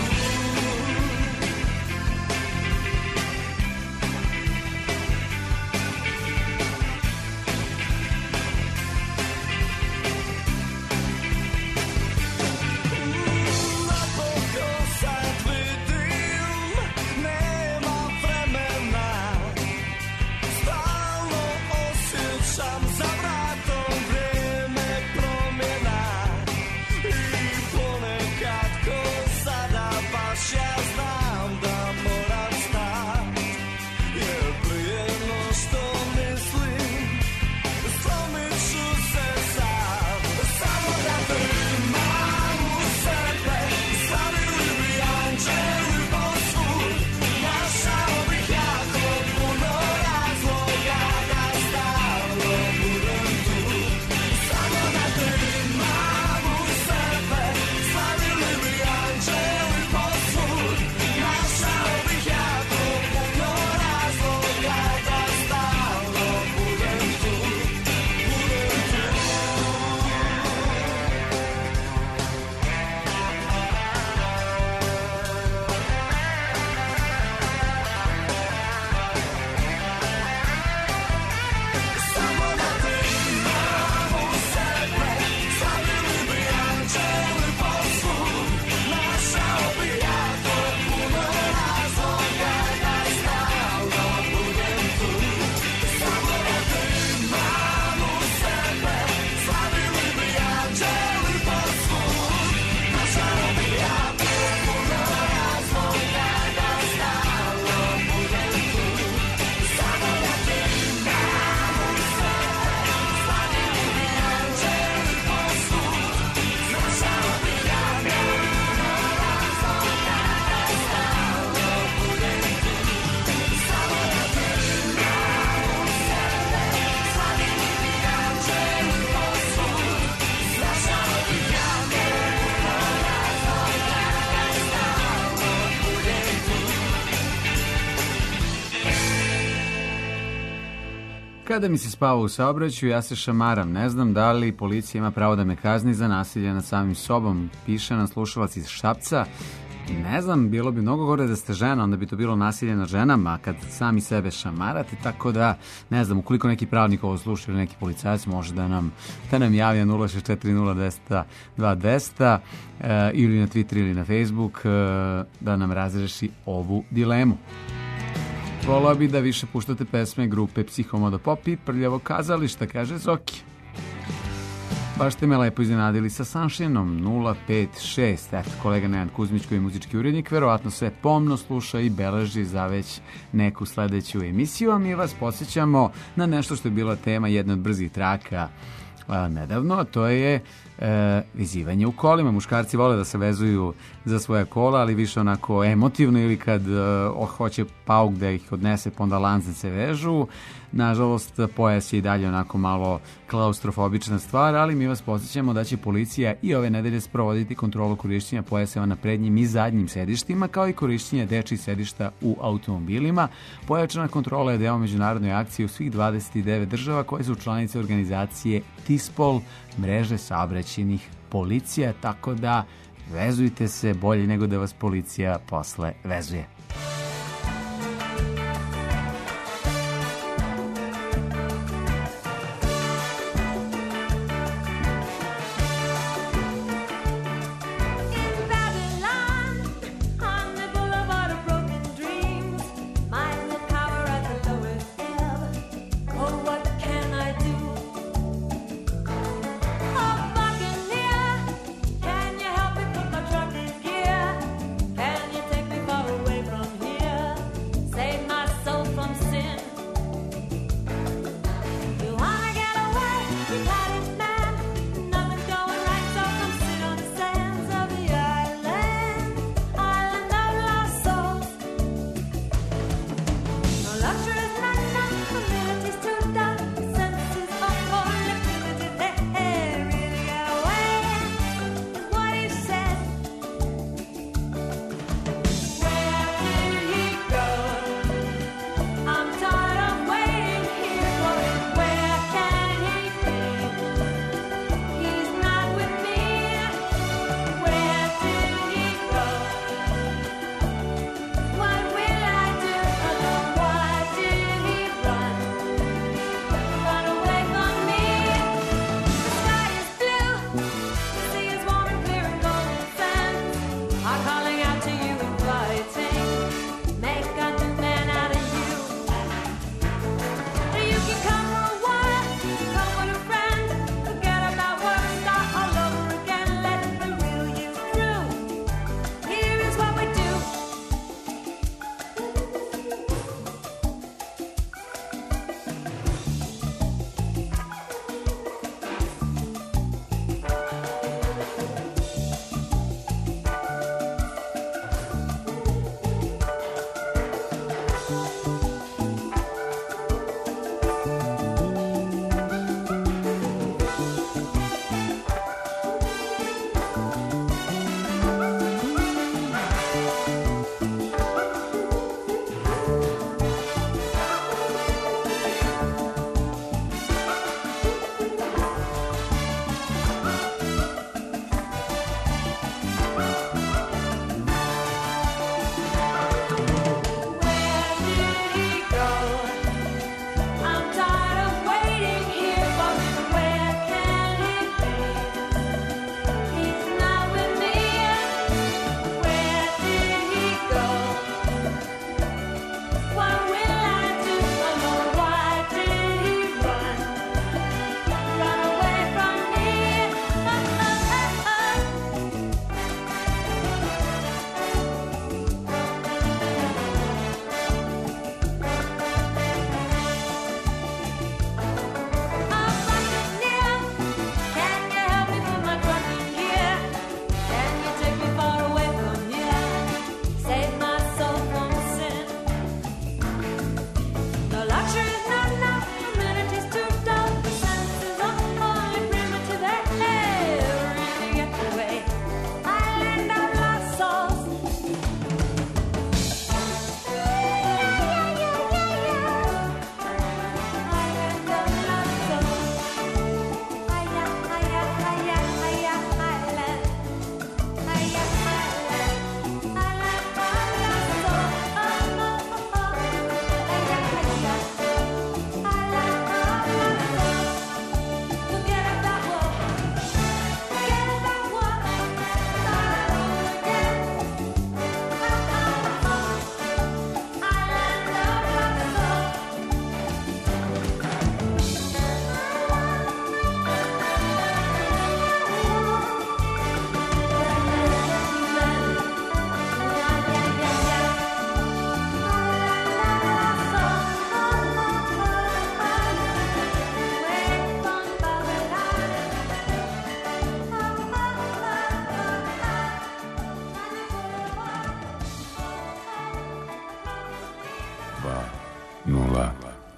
Kada mi se spava u saobraćaju, ja se šamaram. Ne znam da li policija ima pravo da me kazni za nasilje nad samim sobom. Piše nam slušalac iz Šapca. Ne znam, bilo bi mnogo gore da ste žena, onda bi to bilo nasilje nad ženama, kad sami sebe šamarate, tako da, ne znam, ukoliko neki pravnik ovo sluša ili neki policajac može da nam, da nam javlja nula šest četiri nula dva dva dva e, ili na Twitter ili na Facebook e, da nam razreši ovu dilemu. Volao bi da više puštate pesme grupe Psihomoda Pop i Prljavo kazališta, kaže Zoki. Baš ste me lepo iznenadili sa Sunshineom nula pet šest. Eto, kolega Nenad Kuzmić koji je muzički urednik, verovatno sve pomno sluša i beleži za već neku sledeću emisiju, a mi vas podsjećamo na nešto što je bila tema jedne od brzih traka a, nedavno, a to je e, vezivanje u kolima. Muškarci vole da se vezuju za svoja kola, ali više onako emotivno ili kad e, hoće pauk da ih odnese, pa onda lance se vežu. Nažalost, pojas je i dalje onako malo klaustrofobična stvar, ali mi vas podsjećamo da će policija i ove nedelje sprovoditi kontrolu korišćenja pojaseva na prednjim i zadnjim sedištima, kao i korišćenje dečjih sedišta u automobilima. Pojačana kontrola je deo međunarodne akcije u svih dvadeset devet država koje su članice organizacije TISPOL, mreže saobraćajnih policija, tako da vezujte se bolje nego da vas policija posle vezuje. Away from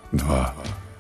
dva.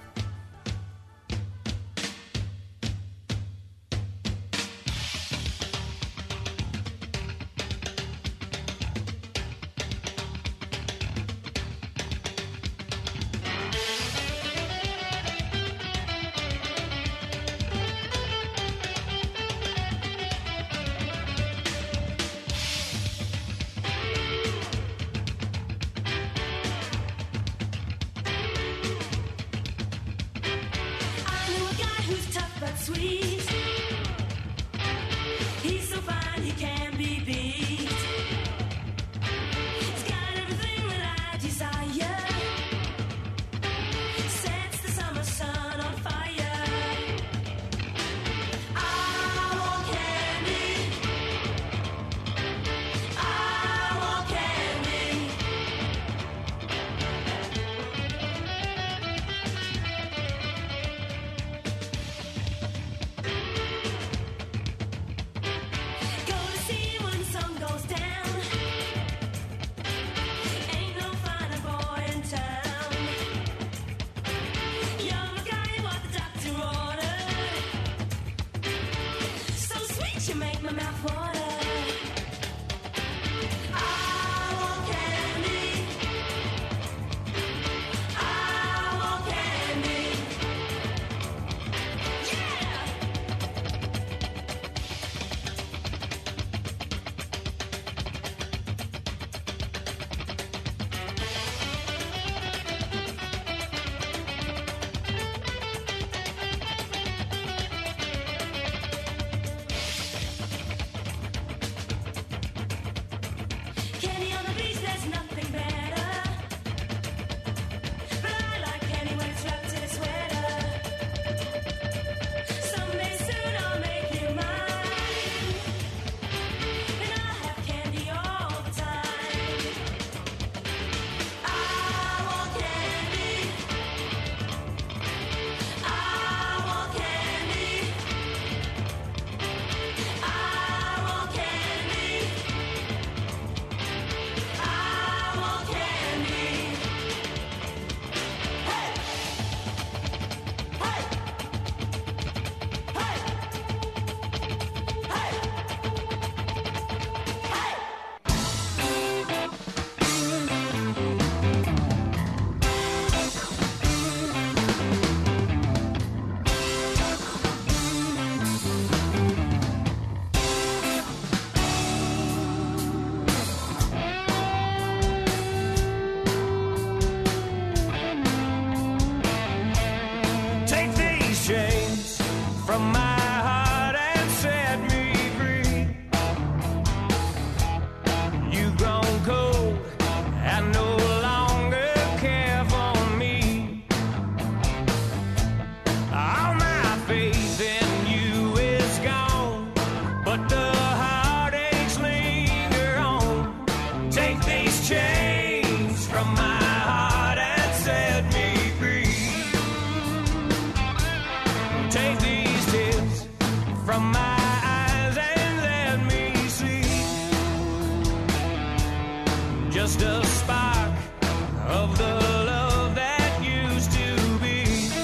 Just a spark of the love that used to be.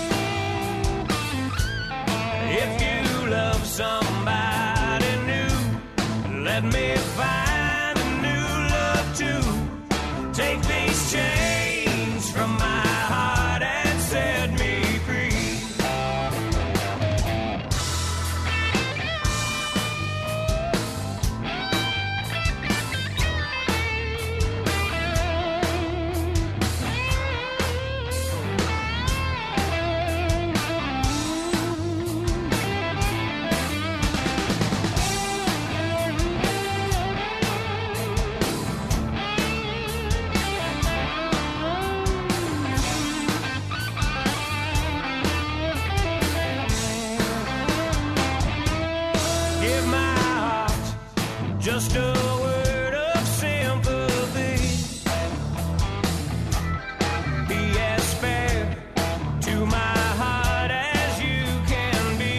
If you love somebody new, let me find a new love too. Take these chains from my heart and set me free. Give my heart just a word of sympathy. Be as fair to my heart as you can be.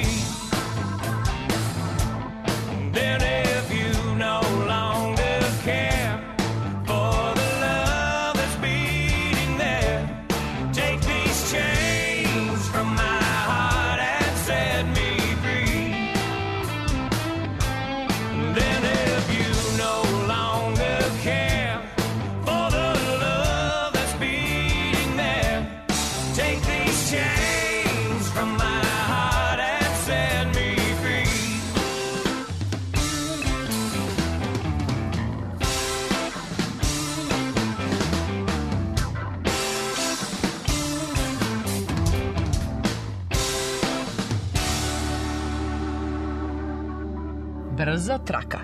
Then if you no longer care for the love that's beating there, take these chains Brza traka.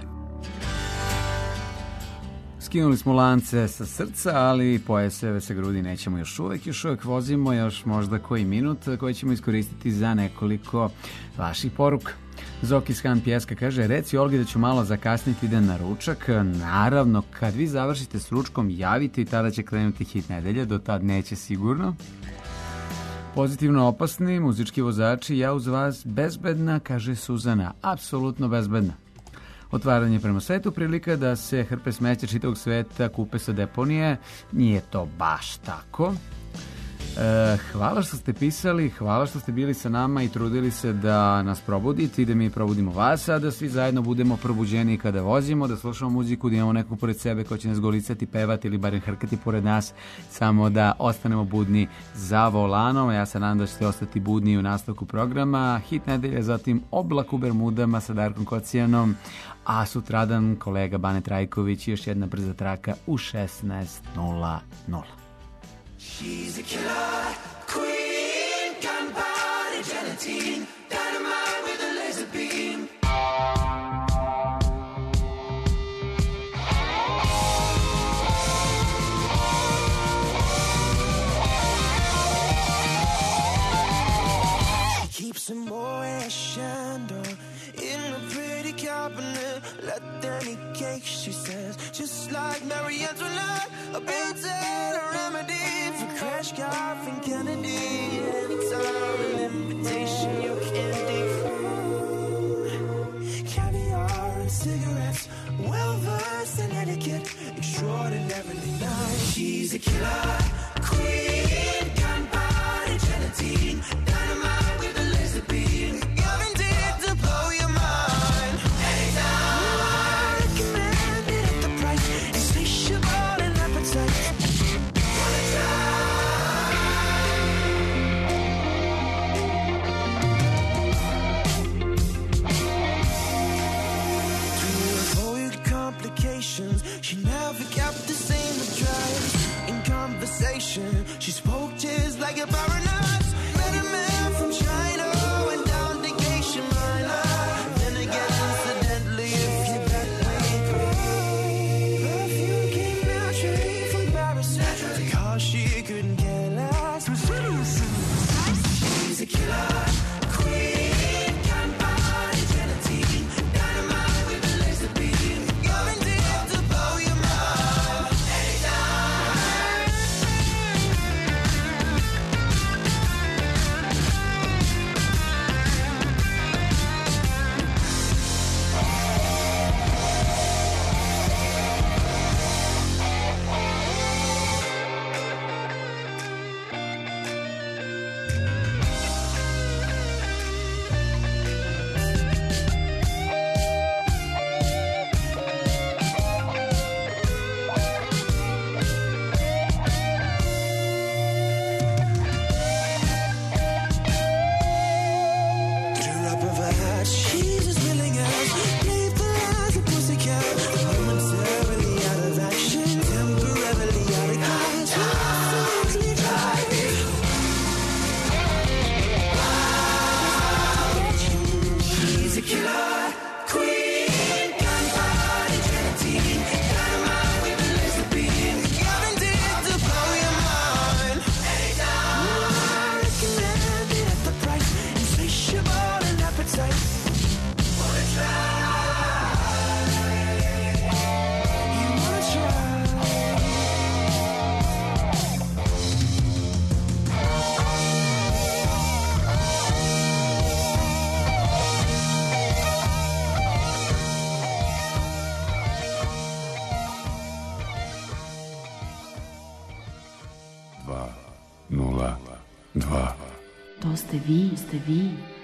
Skinuli smo lance sa srca, ali pojaseve sa grudi nećemo još uvek. Još uvek vozimo još možda koji minut koji ćemo iskoristiti za nekoliko vaših poruka. Zoki Skan Pjeska kaže, reci Olgi da ću malo zakasniti da na ručak. Naravno, kad vi završite s ručkom, javite i tada će krenuti hit nedelje, do tad neće sigurno. Pozitivno opasni, muzički vozači, ja uz vas bezbedna, kaže Suzana, apsolutno bezbedna. Otvaranje prema svetu, prilika da se hrpe smeća čitavog sveta kupe sa deponije, nije to baš tako. E, hvala što ste pisali, hvala što ste bili sa nama i trudili se da nas probudite i da mi probudimo vas, a da svi zajedno budemo probuđeni kada vozimo, da slušamo muziku, da imamo nekog pored sebe ko će nas golicati, pevati ili barem hrkati pored nas, samo da ostanemo budni za volanom. Ja se nadam da ćete ostati budni u nastavku programa. Hit nedelje, zatim Oblak u Bermudama sa Darkom Kocijanom, a sutradan kolega Bane Trajković i još jedna brza traka u šesnaest nula nula. She's a killer queen, gunpowder gelatine, dynamite with a laser beam. She keeps a Moet Chandon in a pretty cabinet. Let them eat cake, she says, just like Marie Antoinette. A painted a remedy for Crash Cough and Kennedy. Anytime an invitation, your candy food, caviar and cigarettes, well versed in etiquette, extraordinarily nice. She's a killer queen, gunpowder gelatine, dynamite with a laser beam, guaranteed to blow your mind. Anytime I recommend it at the price, insatiable and appetite. She never kept the same address. In conversation, she spoke just like a baroness. Met a man from China, went down to Geisha Minor. Then again, incidentally, if you bet with me, perfume came naturally from Paris. Because she couldn't care less. She's a killer queen, gunpowder gelatine, dynamite with a laser beam. nula dva. To ste vi, ste vi.